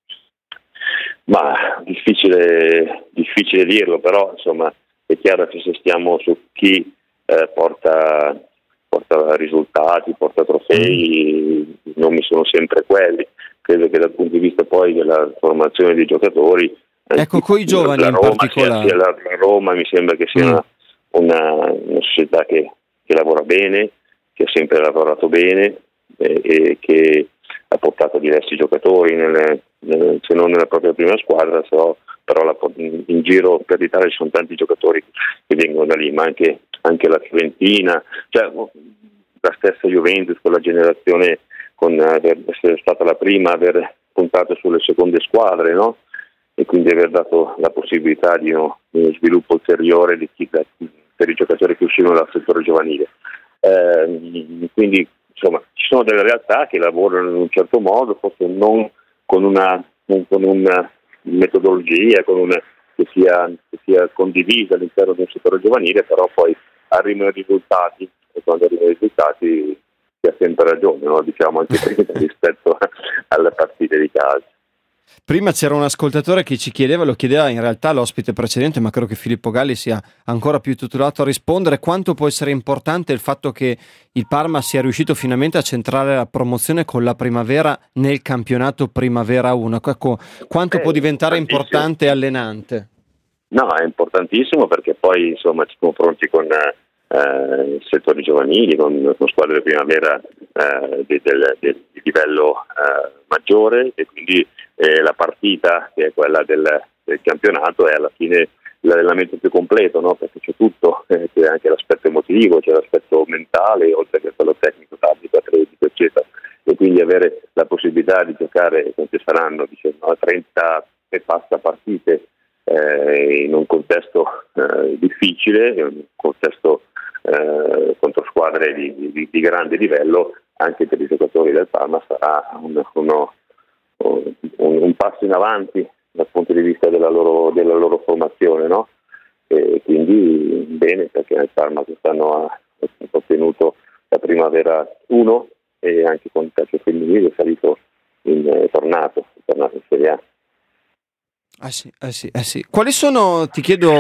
Ma difficile dirlo, però insomma è chiaro che se stiamo su chi porta risultati, porta trofei, i nomi sono sempre quelli. Credo che dal punto di vista poi della formazione dei giocatori, ecco, coi giovani in particolare, la Roma mi sembra che sia una società che lavora bene, che ha sempre lavorato bene e che ha portato diversi giocatori se non nella propria prima squadra, però in giro per l'Italia ci sono tanti giocatori che vengono da lì, ma anche la Fiorentina, cioè la stessa Juventus, con la generazione, con essere stata la prima a aver puntato sulle seconde squadre, no? E quindi aver dato la possibilità di uno sviluppo ulteriore per i giocatori che uscivano dal settore giovanile. Quindi insomma ci sono delle realtà che lavorano in un certo modo, forse non con una metodologia che sia condivisa all'interno di un settore giovanile, però poi
arrivano i risultati, e quando arrivano i risultati si ha sempre ragione, no? Diciamo anche prima rispetto alle partite di calcio.
Prima c'era un ascoltatore che ci chiedeva, lo chiedeva in realtà l'ospite precedente, ma credo che Filippo Galli sia ancora più titolato a rispondere, quanto può essere importante il fatto che il Parma sia riuscito finalmente a centrare la promozione con la Primavera nel campionato Primavera 1. Ecco, quanto può diventare importante e allenante?
No, è importantissimo perché poi insomma ci confronti con settori giovanili, con squadre primavera di livello maggiore, e quindi la partita, che è quella del campionato, è alla fine l'allenamento più completo, no? Perché c'è tutto, c'è anche l'aspetto emotivo, c'è l'aspetto mentale, oltre che quello tecnico, tattico, atletico, eccetera, e quindi avere la possibilità di giocare, quante saranno, 30 e passa partite in un contesto difficile, in un contesto contro squadre di grande livello, anche per i giocatori del Parma sarà un passo in avanti dal punto di vista della loro formazione, no? E quindi bene, perché il Parma quest'anno ha ottenuto la Primavera 1 e anche con il calcio femminile è salito è tornato in Serie A.
Sì. Quali sono, ti chiedo,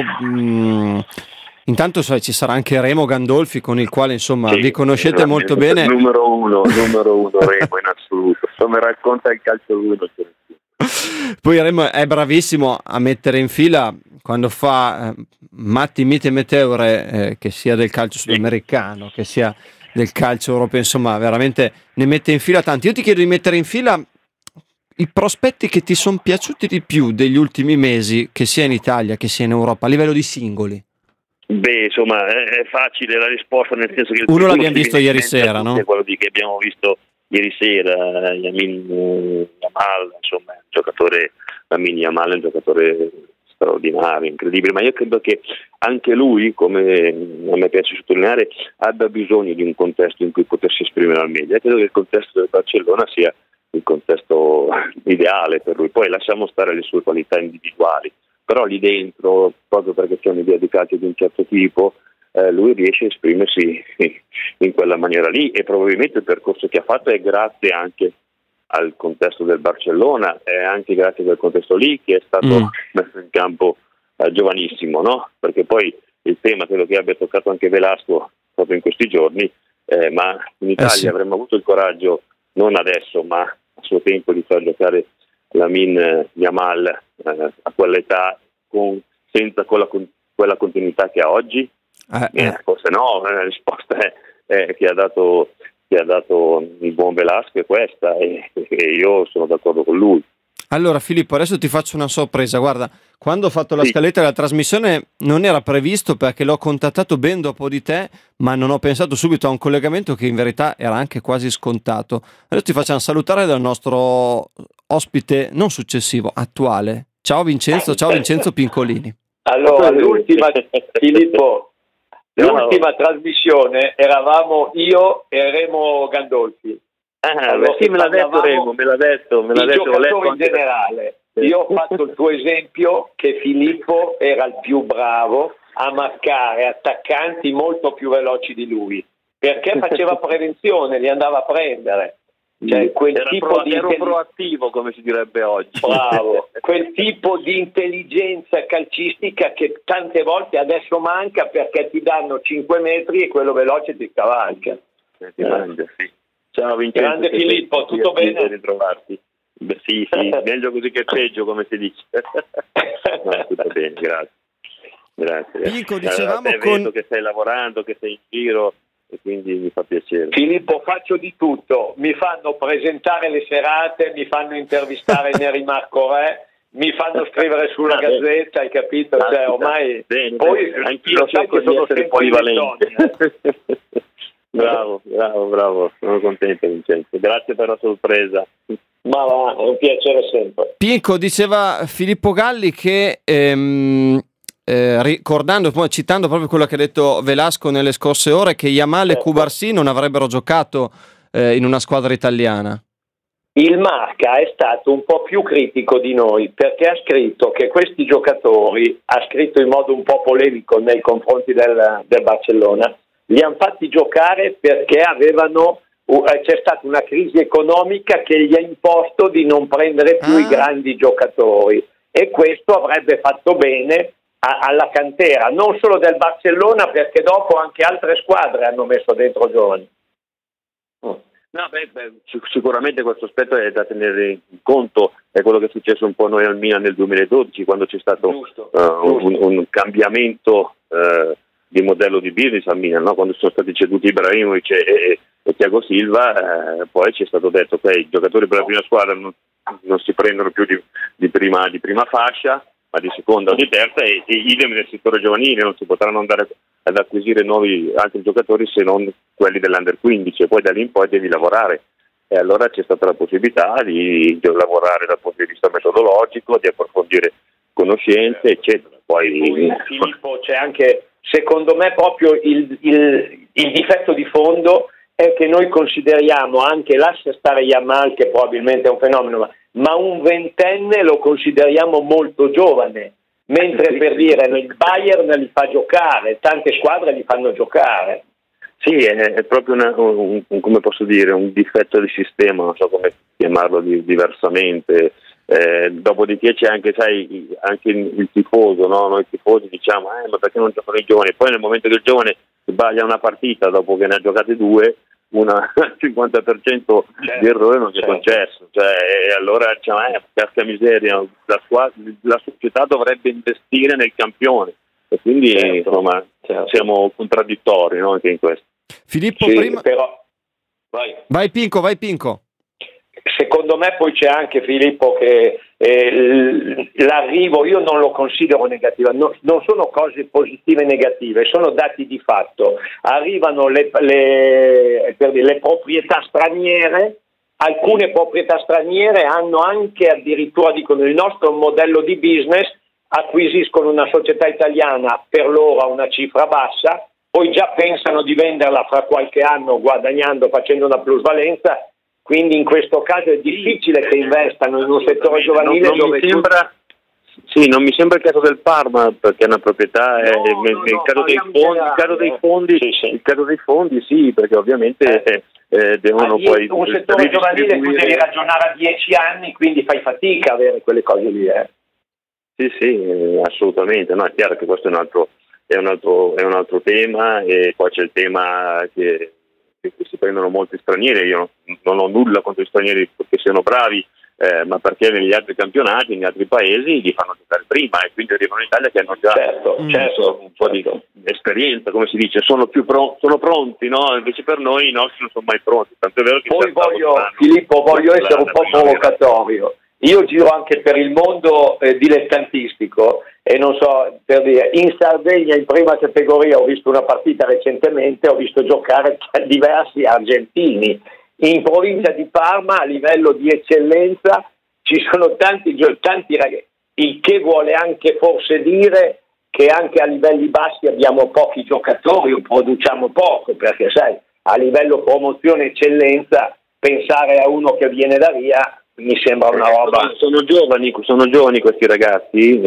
intanto ci sarà anche Remo Gandolfi, con il quale insomma vi conoscete molto bene.
Numero uno Remo in assoluto, come racconta il calcio lui non c'è nessuno.
Poi Remo è bravissimo a mettere in fila quando fa matti, miti e meteore, che sia del calcio sudamericano, che sia del calcio europeo, insomma veramente ne mette in fila tanti. Io ti chiedo di mettere in fila i prospetti che ti sono piaciuti di più degli ultimi mesi, che sia in Italia che sia in Europa, a livello di singoli.
Beh, insomma, è facile la risposta, nel senso che
uno l'abbiamo visto ieri sera, no?
È quello che abbiamo visto ieri sera, Yamin Yamal, insomma, Yamin Yamal è un giocatore straordinario, incredibile, ma io credo che anche lui, come a me piace sottolineare, abbia bisogno di un contesto in cui potersi esprimere al meglio. Credo che il contesto del Barcellona sia il contesto ideale per lui, poi lasciamo stare le sue qualità individuali, però lì dentro, proprio perché c'è un'idea di calcio di un certo tipo, lui riesce a esprimersi in quella maniera lì, e probabilmente il percorso che ha fatto è grazie anche al contesto del Barcellona, è anche grazie a quel contesto lì che è stato messo in campo giovanissimo, no? Perché poi il tema, quello che abbia toccato anche Velasco proprio in questi giorni, ma in Italia avremmo avuto il coraggio, non adesso ma a suo tempo, di far giocare Yamin Yamal a quell'età senza quella continuità che ha oggi? Forse no, la risposta è che ha dato il buon Velasco è questa, e io sono d'accordo con lui.
Allora Filippo, adesso ti faccio una sorpresa, guarda, quando ho fatto la scaletta della trasmissione non era previsto, perché l'ho contattato ben dopo di te, ma non ho pensato subito a un collegamento che in verità era anche quasi scontato. Adesso ti facciamo salutare dal nostro ospite non successivo, attuale. Ciao Vincenzo Pincolini.
Allora, Filippo, l'ultima trasmissione eravamo io e Remo Gandolfi.
Sì, me l'ha detto Remo, me l'ha detto.
I giocatori in generale. Io ho fatto il tuo esempio che Filippo era il più bravo a marcare attaccanti molto più veloci di lui, perché faceva prevenzione, li andava a prendere. Cioè,
ero proattivo, come si direbbe oggi.
Bravo, quel tipo di intelligenza calcistica che tante volte adesso manca, perché ti danno 5 metri e quello veloce ti cavalca.
Sì. Ciao Vincenzo.
Grande Filippo, tutto bene?
Ritrovarti. Beh, sì, meglio così che peggio, come si dice. No, tutto bene, grazie.
Pinco, dicevamo
vedo che stai lavorando, che sei in giro, e quindi mi fa piacere.
Filippo, faccio di tutto, mi fanno presentare le serate, mi fanno intervistare Neri Marco Re, mi fanno scrivere sulla gazzetta, hai capito? Cioè, ormai
bene,
poi
anch'io cerco di essere polivalente. Bravo, sono contento Vincenzo, grazie per la sorpresa.
Ma va, è un piacere sempre.
Pinco, diceva Filippo Galli che ricordando, poi citando proprio quello che ha detto Velasco nelle scorse ore, che Yamal e Cubarsí non avrebbero giocato in una squadra italiana.
il Marca è stato un po' più critico di noi, perché ha scritto che questi giocatori, ha scritto in modo un po' polemico nei confronti del Barcellona, li hanno fatti giocare perché c'è stata una crisi economica che gli ha imposto di non prendere più i grandi giocatori, e questo avrebbe fatto bene alla cantera, non solo del Barcellona, perché dopo anche altre squadre hanno messo dentro giovani.
No, sicuramente questo aspetto è da tenere in conto, è quello che è successo un po' noi al Milan nel 2012, quando c'è stato un cambiamento di modello di business al Milan, no? Quando sono stati ceduti Ibrahimovic e Thiago Silva, poi ci è stato detto che i giocatori per la prima squadra non si prendono più di prima fascia, ma di seconda o di terza, e idem nel settore giovanile, non si potranno andare ad acquisire altri giocatori se non quelli dell'Under 15, e poi da lì in poi devi lavorare, e allora c'è stata la possibilità di lavorare dal punto di vista metodologico, di approfondire conoscenze, eccetera. Poi
Filippo, c'è anche, secondo me, proprio il difetto di fondo è che noi consideriamo anche, lascia stare Yamal che probabilmente è un fenomeno, ma un ventenne lo consideriamo molto giovane, mentre per dire il Bayern li fa giocare, tante squadre li fanno giocare.
Sì, è proprio come posso dire, un difetto di sistema, non so come chiamarlo diversamente. Dopodiché c'è anche, anche il tifoso, no? Noi tifosi diciamo ma perché non giocano i giovani? Poi nel momento che il giovane sbaglia una partita dopo che ne ha giocate due, al 50% di errore non è concesso, e allora diciamo casca miseria, la società dovrebbe investire nel campione, e quindi insomma siamo contraddittori, no? Anche in questo.
Filippo,
sì,
prima
però
vai Pinco.
Secondo me poi c'è anche, Filippo, che l'arrivo io non lo considero negativo, non sono cose positive e negative, sono dati di fatto. Arrivano le proprietà straniere, alcune proprietà straniere hanno anche, addirittura dicono, il nostro modello di business, acquisiscono una società italiana per loro a una cifra bassa, poi già pensano di venderla fra qualche anno guadagnando, facendo una plusvalenza. Quindi in questo caso è difficile che investano in un settore giovanile
non mi sembra il caso del Parma, perché è una proprietà, il caso dei fondi sì, perché ovviamente devono poi
un settore giovanile tu devi ragionare a 10 anni, quindi fai fatica a avere quelle cose lì.
Sì, assolutamente. No, è chiaro che questo è un altro tema, e poi c'è il tema che si prendono molti stranieri. Io non ho nulla contro gli stranieri perché siano bravi, ma perché negli altri campionati, negli altri paesi li fanno giocare prima, e quindi arrivano in Italia che hanno già un po' di esperienza, come si dice, sono pronti, no? Invece per noi i nostri non sono mai pronti, tanto è vero che
poi voglio essere un po' provocatorio. Io giro anche per il mondo dilettantistico, e non so, per dire, in Sardegna in prima categoria ho visto una partita recentemente, ho visto giocare diversi argentini. In provincia di Parma, a livello di eccellenza, ci sono tanti ragazzi, il che vuole anche forse dire che anche a livelli bassi abbiamo pochi giocatori o produciamo poco, perché sai, a livello promozione eccellenza, pensare a uno che viene da via mi sembra una roba.
Sono giovani questi ragazzi,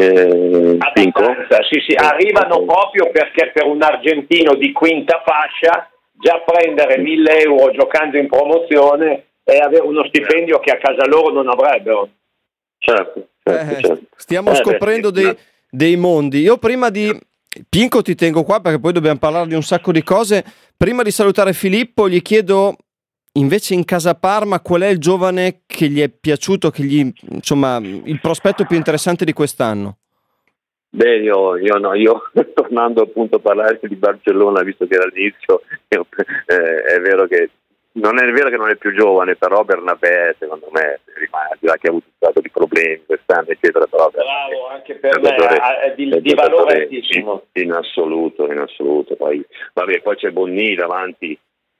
sì, arrivano proprio perché per un argentino di quinta fascia già prendere 1.000 euro giocando in promozione e avere uno stipendio che a casa loro non avrebbero.
Certo.
Stiamo scoprendo dei mondi. Io prima di Pinco ti tengo qua perché poi dobbiamo parlare di un sacco di cose. Prima di salutare Filippo gli chiedo invece in casa Parma qual è il giovane che gli è piaciuto, il prospetto più interessante di quest'anno.
Beh, io tornando appunto a parlare di Barcellona, visto che era all'inizio, è vero che non è più giovane, però Bernabé secondo me rimane, che ha avuto un sacco di problemi quest'anno, eccetera, però
bravo, anche per me è di valore altissimo.
In assoluto. Poi c'è Bonni davanti,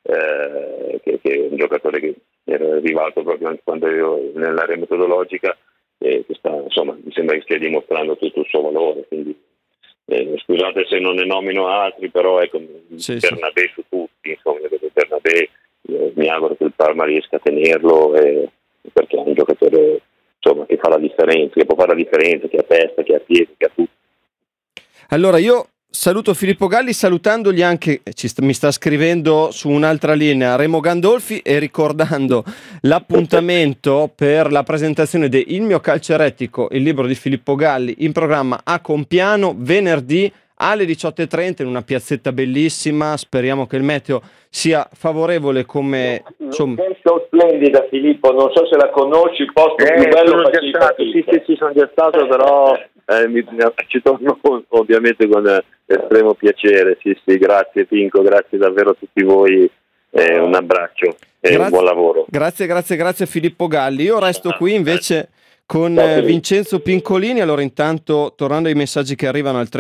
che è un giocatore che era arrivato proprio anche quando ero nell'area metodologica, che mi sembra che stia dimostrando tutto il suo valore, quindi scusate se non ne nomino altri, però ecco, Bernabé su tutti, insomma, Bernabé, mi auguro che il Parma riesca a tenerlo e perché è un giocatore, insomma, che fa la differenza, che può fare la differenza, che ha testa, che ha piedi, che ha tutto.
Allora io saluto Filippo Galli, salutandogli anche, mi sta scrivendo su un'altra linea, Remo Gandolfi, e ricordando l'appuntamento per la presentazione di Il mio calcio eretico, il libro di Filippo Galli, in programma a Compiano venerdì alle 18:30 in una piazzetta bellissima. Speriamo che il meteo sia favorevole come...
Location splendida, Filippo, non so se la conosci, il posto più bello.
Sì, sono già stato, però ci torno ovviamente con estremo piacere. Sì, grazie Pinco, grazie davvero a tutti voi, un abbraccio e un buon lavoro.
Grazie Filippo Galli. Io resto qui invece con Vincenzo Pincolini. Allora, intanto, tornando ai messaggi che arrivano al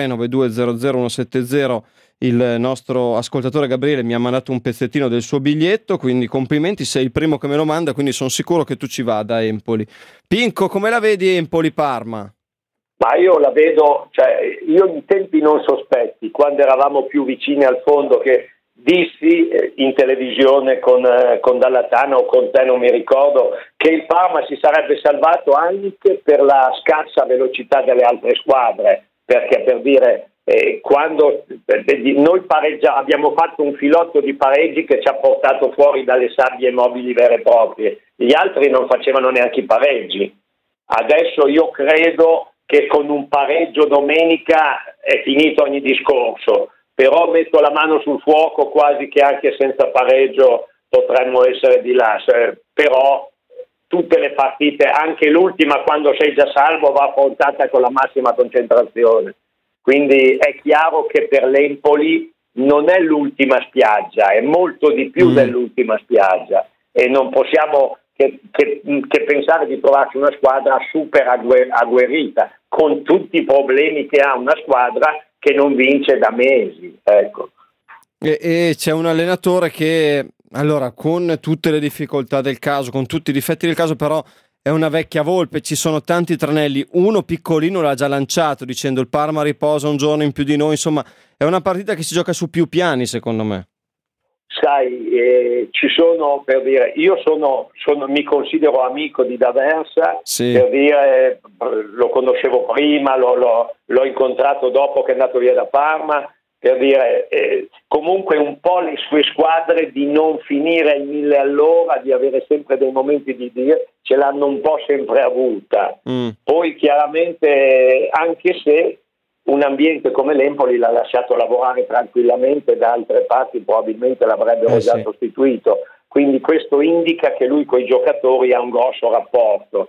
333-9200-170, il nostro ascoltatore Gabriele mi ha mandato un pezzettino del suo biglietto, quindi complimenti, sei il primo che me lo manda, quindi sono sicuro che tu ci vada a Empoli. Pinco, come la vedi Empoli-Parma?
Ma io la vedo, io in tempi non sospetti, quando eravamo più vicini al fondo, che dissi in televisione con Dallatana o con te, non mi ricordo, che il Parma si sarebbe salvato anche per la scarsa velocità delle altre squadre, perché, per dire, quando noi abbiamo fatto un filotto di pareggi che ci ha portato fuori dalle sabbie mobili vere e proprie, gli altri non facevano neanche i pareggi. Adesso io credo che con un pareggio domenica è finito ogni discorso, però metto la mano sul fuoco quasi che anche senza pareggio potremmo essere di là, però tutte le partite, anche l'ultima quando sei già salvo, va affrontata con la massima concentrazione, quindi è chiaro che per l'Empoli non è l'ultima spiaggia, è molto di più dell'ultima spiaggia, e non possiamo che pensare di trovarci una squadra super agguerrita, con tutti i problemi che ha una squadra che non vince da mesi, ecco.
E c'è un allenatore che, allora, con tutte le difficoltà del caso, con tutti i difetti del caso, però è una vecchia volpe, ci sono tanti tranelli, uno piccolino l'ha già lanciato dicendo il Parma riposa un giorno in più di noi, insomma è una partita che si gioca su più piani, secondo me.
Sai, ci sono, per dire, io mi considero amico di D'Aversa, sì. Per dire, lo conoscevo prima, l'ho incontrato dopo che è andato via da Parma, per dire, comunque un po' le sue squadre di non finire il 1000 all'ora, di avere sempre dei momenti di dire, ce l'hanno un po' sempre avuta. Poi chiaramente, anche se un ambiente come l'Empoli l'ha lasciato lavorare tranquillamente, da altre parti probabilmente l'avrebbero già sostituito, quindi questo indica che lui con i giocatori ha un grosso rapporto.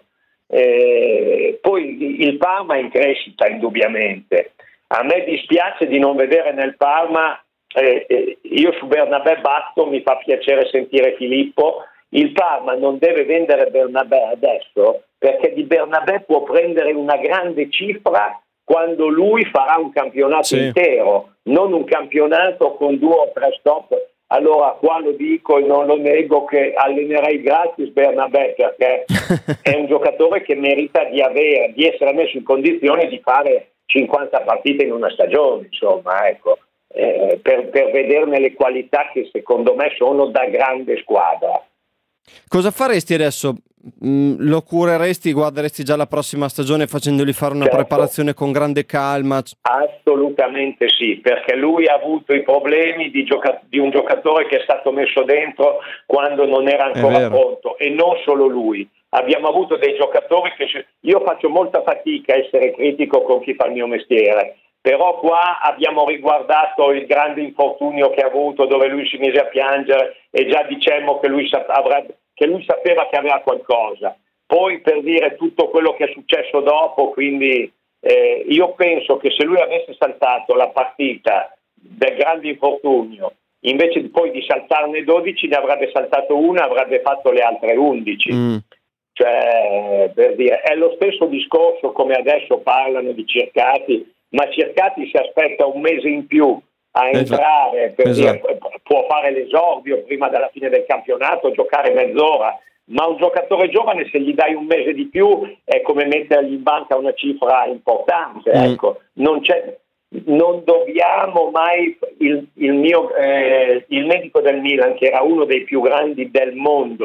Poi il Parma è in crescita indubbiamente. A me dispiace di non vedere nel Parma, io su Bernabé batto, mi fa piacere sentire Filippo, il Parma non deve vendere Bernabé adesso, perché di Bernabé può prendere una grande cifra quando lui farà un campionato intero, non un campionato con 2 o 3 stop. Allora qua lo dico e non lo nego che allenerei gratis Bernabé, perché è un giocatore che merita di essere messo in condizioni di fare 50 partite in una stagione, insomma, ecco, per vederne le qualità che secondo me sono da grande squadra.
Cosa faresti adesso? Lo cureresti, guarderesti già la prossima stagione facendogli fare una preparazione con grande calma?
Assolutamente sì, perché lui ha avuto i problemi di un giocatore che è stato messo dentro quando non era ancora pronto, e non solo lui. Abbiamo avuto dei giocatori che io faccio molta fatica a essere critico con chi fa il mio mestiere, però qua abbiamo riguardato il grande infortunio che ha avuto, dove lui si mise a piangere e già dicemmo che lui sapeva che aveva qualcosa. Poi, per dire, tutto quello che è successo dopo, quindi io penso che se lui avesse saltato la partita del grande infortunio, invece poi di saltarne 12, ne avrebbe saltato una, avrebbe fatto le altre 11. Cioè, per dire, è lo stesso discorso come adesso parlano di Cercati, ma Cercati si aspetta un mese in più a entrare, per dire, può fare l'esordio prima della fine del campionato, giocare mezz'ora, ma un giocatore giovane, se gli dai un mese di più, è come mettergli in banca una cifra importante. Ecco, non dobbiamo mai il medico del Milan, che era uno dei più grandi del mondo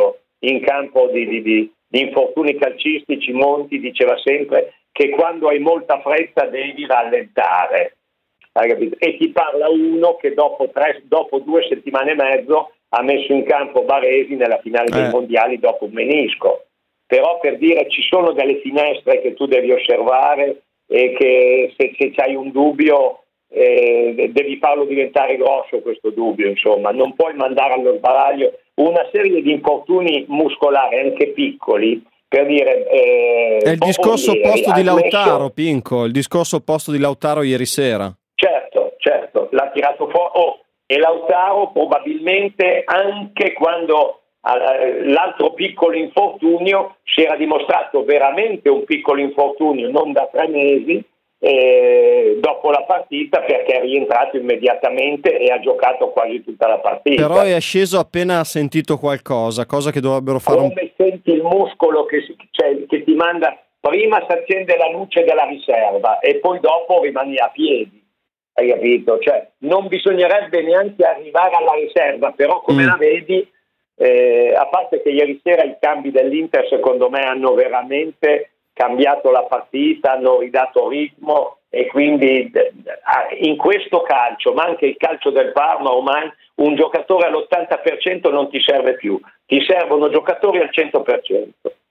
in campo di infortuni calcistici, Monti diceva sempre che quando hai molta fretta devi rallentare, hai capito? E ti parla uno che dopo 2 settimane e mezzo ha messo in campo Baresi nella finale dei mondiali dopo un menisco. Però, per dire, ci sono delle finestre che tu devi osservare e che se hai un dubbio devi farlo diventare grosso, questo dubbio, insomma, non puoi mandare allo sbaraglio una serie di infortuni muscolari anche piccoli. Per dire,
è il discorso opposto di Lautaro, Pinco, il discorso opposto di Lautaro ieri sera.
Certo, l'ha tirato fuori. E Lautaro probabilmente, anche quando l'altro piccolo infortunio si era dimostrato veramente un piccolo infortunio, non da 3 mesi, dopo la partita, perché è rientrato immediatamente e ha giocato quasi tutta la partita.
Però è sceso appena ha sentito qualcosa, cosa che dovrebbero fare.
Come senti il muscolo che ti manda, prima si accende la luce della riserva e poi dopo rimani a piedi, hai capito? Cioè, non bisognerebbe neanche arrivare alla riserva, però come la vedi, a parte che ieri sera i cambi dell'Inter secondo me hanno veramente cambiato la partita, hanno ridato ritmo, e quindi in questo calcio, ma anche il calcio del Parma, ormai un giocatore all'80% non ti serve più, ti servono giocatori al 100%.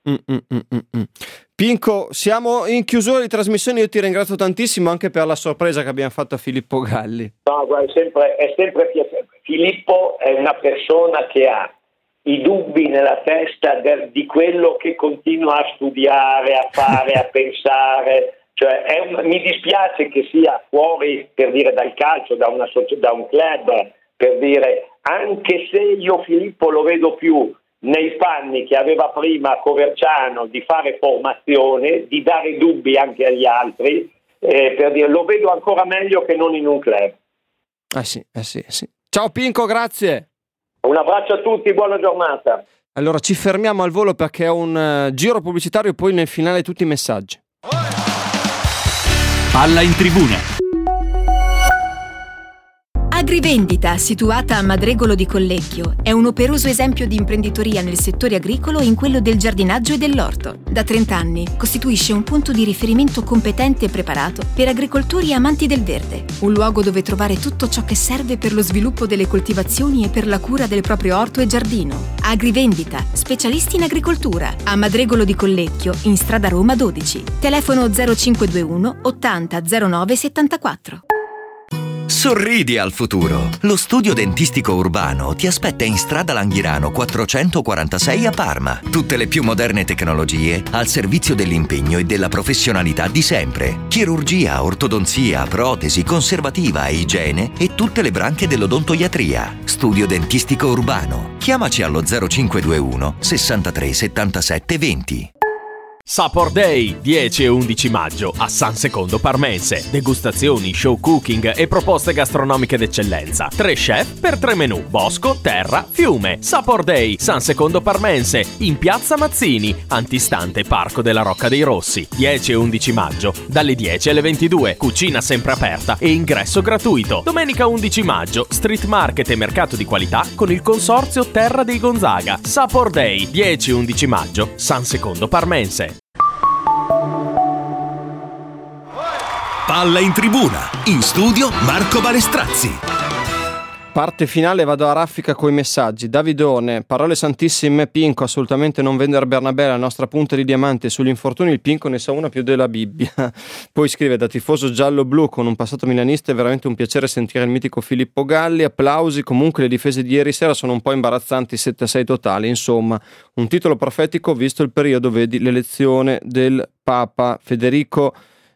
Pinco, siamo in chiusura di trasmissione, io ti ringrazio tantissimo anche per la sorpresa che abbiamo fatto a Filippo Galli.
No, guarda, è sempre piacere. Filippo è una persona che ha i dubbi nella testa di quello che continua a studiare, a fare, a pensare. Cioè, mi dispiace che sia fuori, per dire, dal calcio, da un club, per dire, anche se io Filippo lo vedo più nei panni che aveva prima a Coverciano, di fare formazione, di dare dubbi anche agli altri, per dire, lo vedo ancora meglio che non in un club.
Sì. Ciao Pinco, grazie.
Un abbraccio a tutti, buona giornata.
Allora ci fermiamo al volo perché è un giro pubblicitario e poi nel finale tutti i messaggi.
Palla in tribuna.
Agrivendita, situata a Madregolo di Collecchio, è un operoso esempio di imprenditoria nel settore agricolo e in quello del giardinaggio e dell'orto. Da 30 anni costituisce un punto di riferimento competente e preparato per agricoltori e amanti del verde. Un luogo dove trovare tutto ciò che serve per lo sviluppo delle coltivazioni e per la cura del proprio orto e giardino. Agrivendita, specialisti in agricoltura. A Madregolo di Collecchio, in strada Roma 12. Telefono 0521 80 09 74.
Sorridi al futuro. Lo studio dentistico urbano ti aspetta in strada Langhirano 446 a Parma. Tutte le più moderne tecnologie al servizio dell'impegno e della professionalità di sempre. Chirurgia, ortodonzia, protesi, conservativa, igiene e tutte le branche dell'odontoiatria. Studio dentistico urbano. Chiamaci allo 0521 63 77 20.
Sapor Day, 10 e 11 maggio a San Secondo Parmense. Degustazioni, show cooking e proposte gastronomiche d'eccellenza. 3 chef per 3 menù: bosco, terra, fiume. Sapor Day, San Secondo Parmense, in piazza Mazzini, antistante Parco della Rocca dei Rossi. 10 e 11 maggio, dalle 10 alle 22. Cucina sempre aperta e ingresso gratuito. Domenica 11 maggio, street market e mercato di qualità con il consorzio Terra dei Gonzaga. Sapor Day, 10 e 11 maggio, San Secondo Parmense.
Palla in tribuna, in studio Marco Balestrazzi.
Parte finale, vado a raffica coi messaggi. Davidone, parole santissime, Pinco, assolutamente non vendere Bernabé, la nostra punta di diamante. Sugli infortuni il Pinco ne sa una più della Bibbia. Poi scrive: da tifoso giallo-blu con un passato milanista è veramente un piacere sentire il mitico Filippo Galli. Applausi. Comunque le difese di ieri sera sono un po' imbarazzanti, 7-6 totali. Insomma, un titolo profetico visto il periodo, vedi l'elezione del Papa Federico.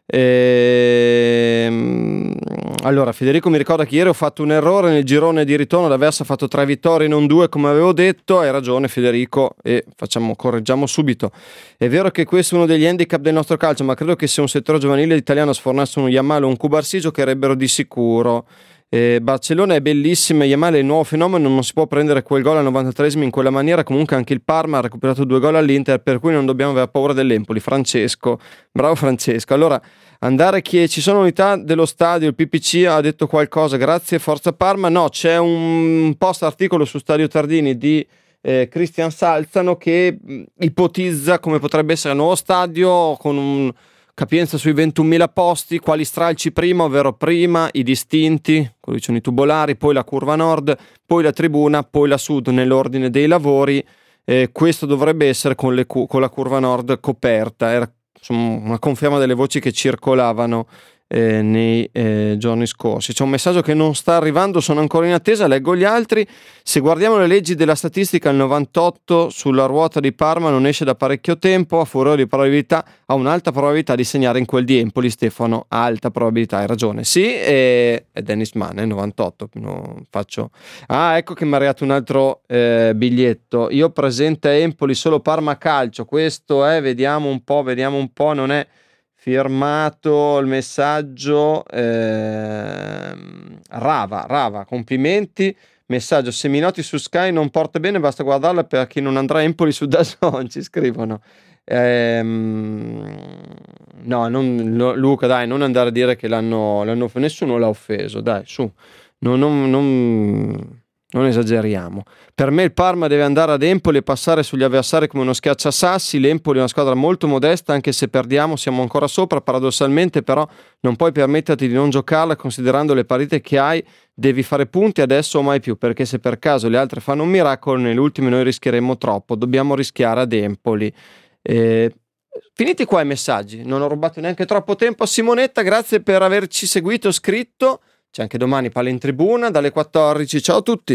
Allora Federico mi ricorda che ieri ho fatto un errore nel girone di ritorno, l'Aversa ha fatto 3 vittorie non 2 come avevo detto. Hai ragione Federico e correggiamo subito. È vero che questo è uno degli handicap del nostro calcio, ma credo che se un settore giovanile italiano sfornasse un Yamal o un Cubarsí giocherebbero di sicuro. Barcellona è bellissima, Yamal è il nuovo fenomeno, non si può prendere quel gol al 93esimo in quella maniera. Comunque anche il Parma ha recuperato 2 gol all'Inter, per cui non dobbiamo avere paura dell'Empoli. Francesco, bravo Francesco. Allora andare che ci sono unità dello stadio, il PPC ha detto qualcosa, grazie Forza Parma. No, c'è un post articolo su Stadio Tardini di Cristian Salzano, che ipotizza come potrebbe essere il nuovo stadio con capienza sui 21.000 posti, quali stralci prima, ovvero prima i distinti, quelli sono i tubolari, poi la curva nord, poi la tribuna, poi la sud nell'ordine dei lavori. Questo dovrebbe essere con la curva nord coperta. Era una conferma delle voci che circolavano nei giorni scorsi. C'è un messaggio che non sta arrivando, sono ancora in attesa, leggo gli altri. Se guardiamo le leggi della statistica, il 98 sulla ruota di Parma non esce da parecchio tempo, a furore di probabilità ha un'alta probabilità di segnare in quel di Empoli. Stefano, alta probabilità, hai ragione. Sì, è Dennis Mann, 98 non faccio. Ecco che mi è arrivato un altro biglietto. Io presente a Empoli solo Parma Calcio, questo è, vediamo un po', non è firmato il messaggio. Rava, complimenti. Messaggio: se mi noti su Sky non porta bene, basta guardarla per chi non andrà a Empoli su DAZN, ci scrivono. Luca, dai, non andare a dire che l'hanno nessuno l'ha offeso, dai, su, non esageriamo. Per me il Parma deve andare ad Empoli e passare sugli avversari come uno schiacciasassi. L'Empoli è una squadra molto modesta, anche se perdiamo siamo ancora sopra, paradossalmente, però non puoi permetterti di non giocarla considerando le partite che hai. Devi fare punti adesso o mai più, perché se per caso le altre fanno un miracolo, nelle ultime noi rischieremo troppo. Dobbiamo rischiare ad Empoli. Finiti qua i messaggi, non ho rubato neanche troppo tempo a Simonetta, grazie per averci seguito, scritto. C'è anche domani Palla in Tribuna dalle 14. Ciao a tutti.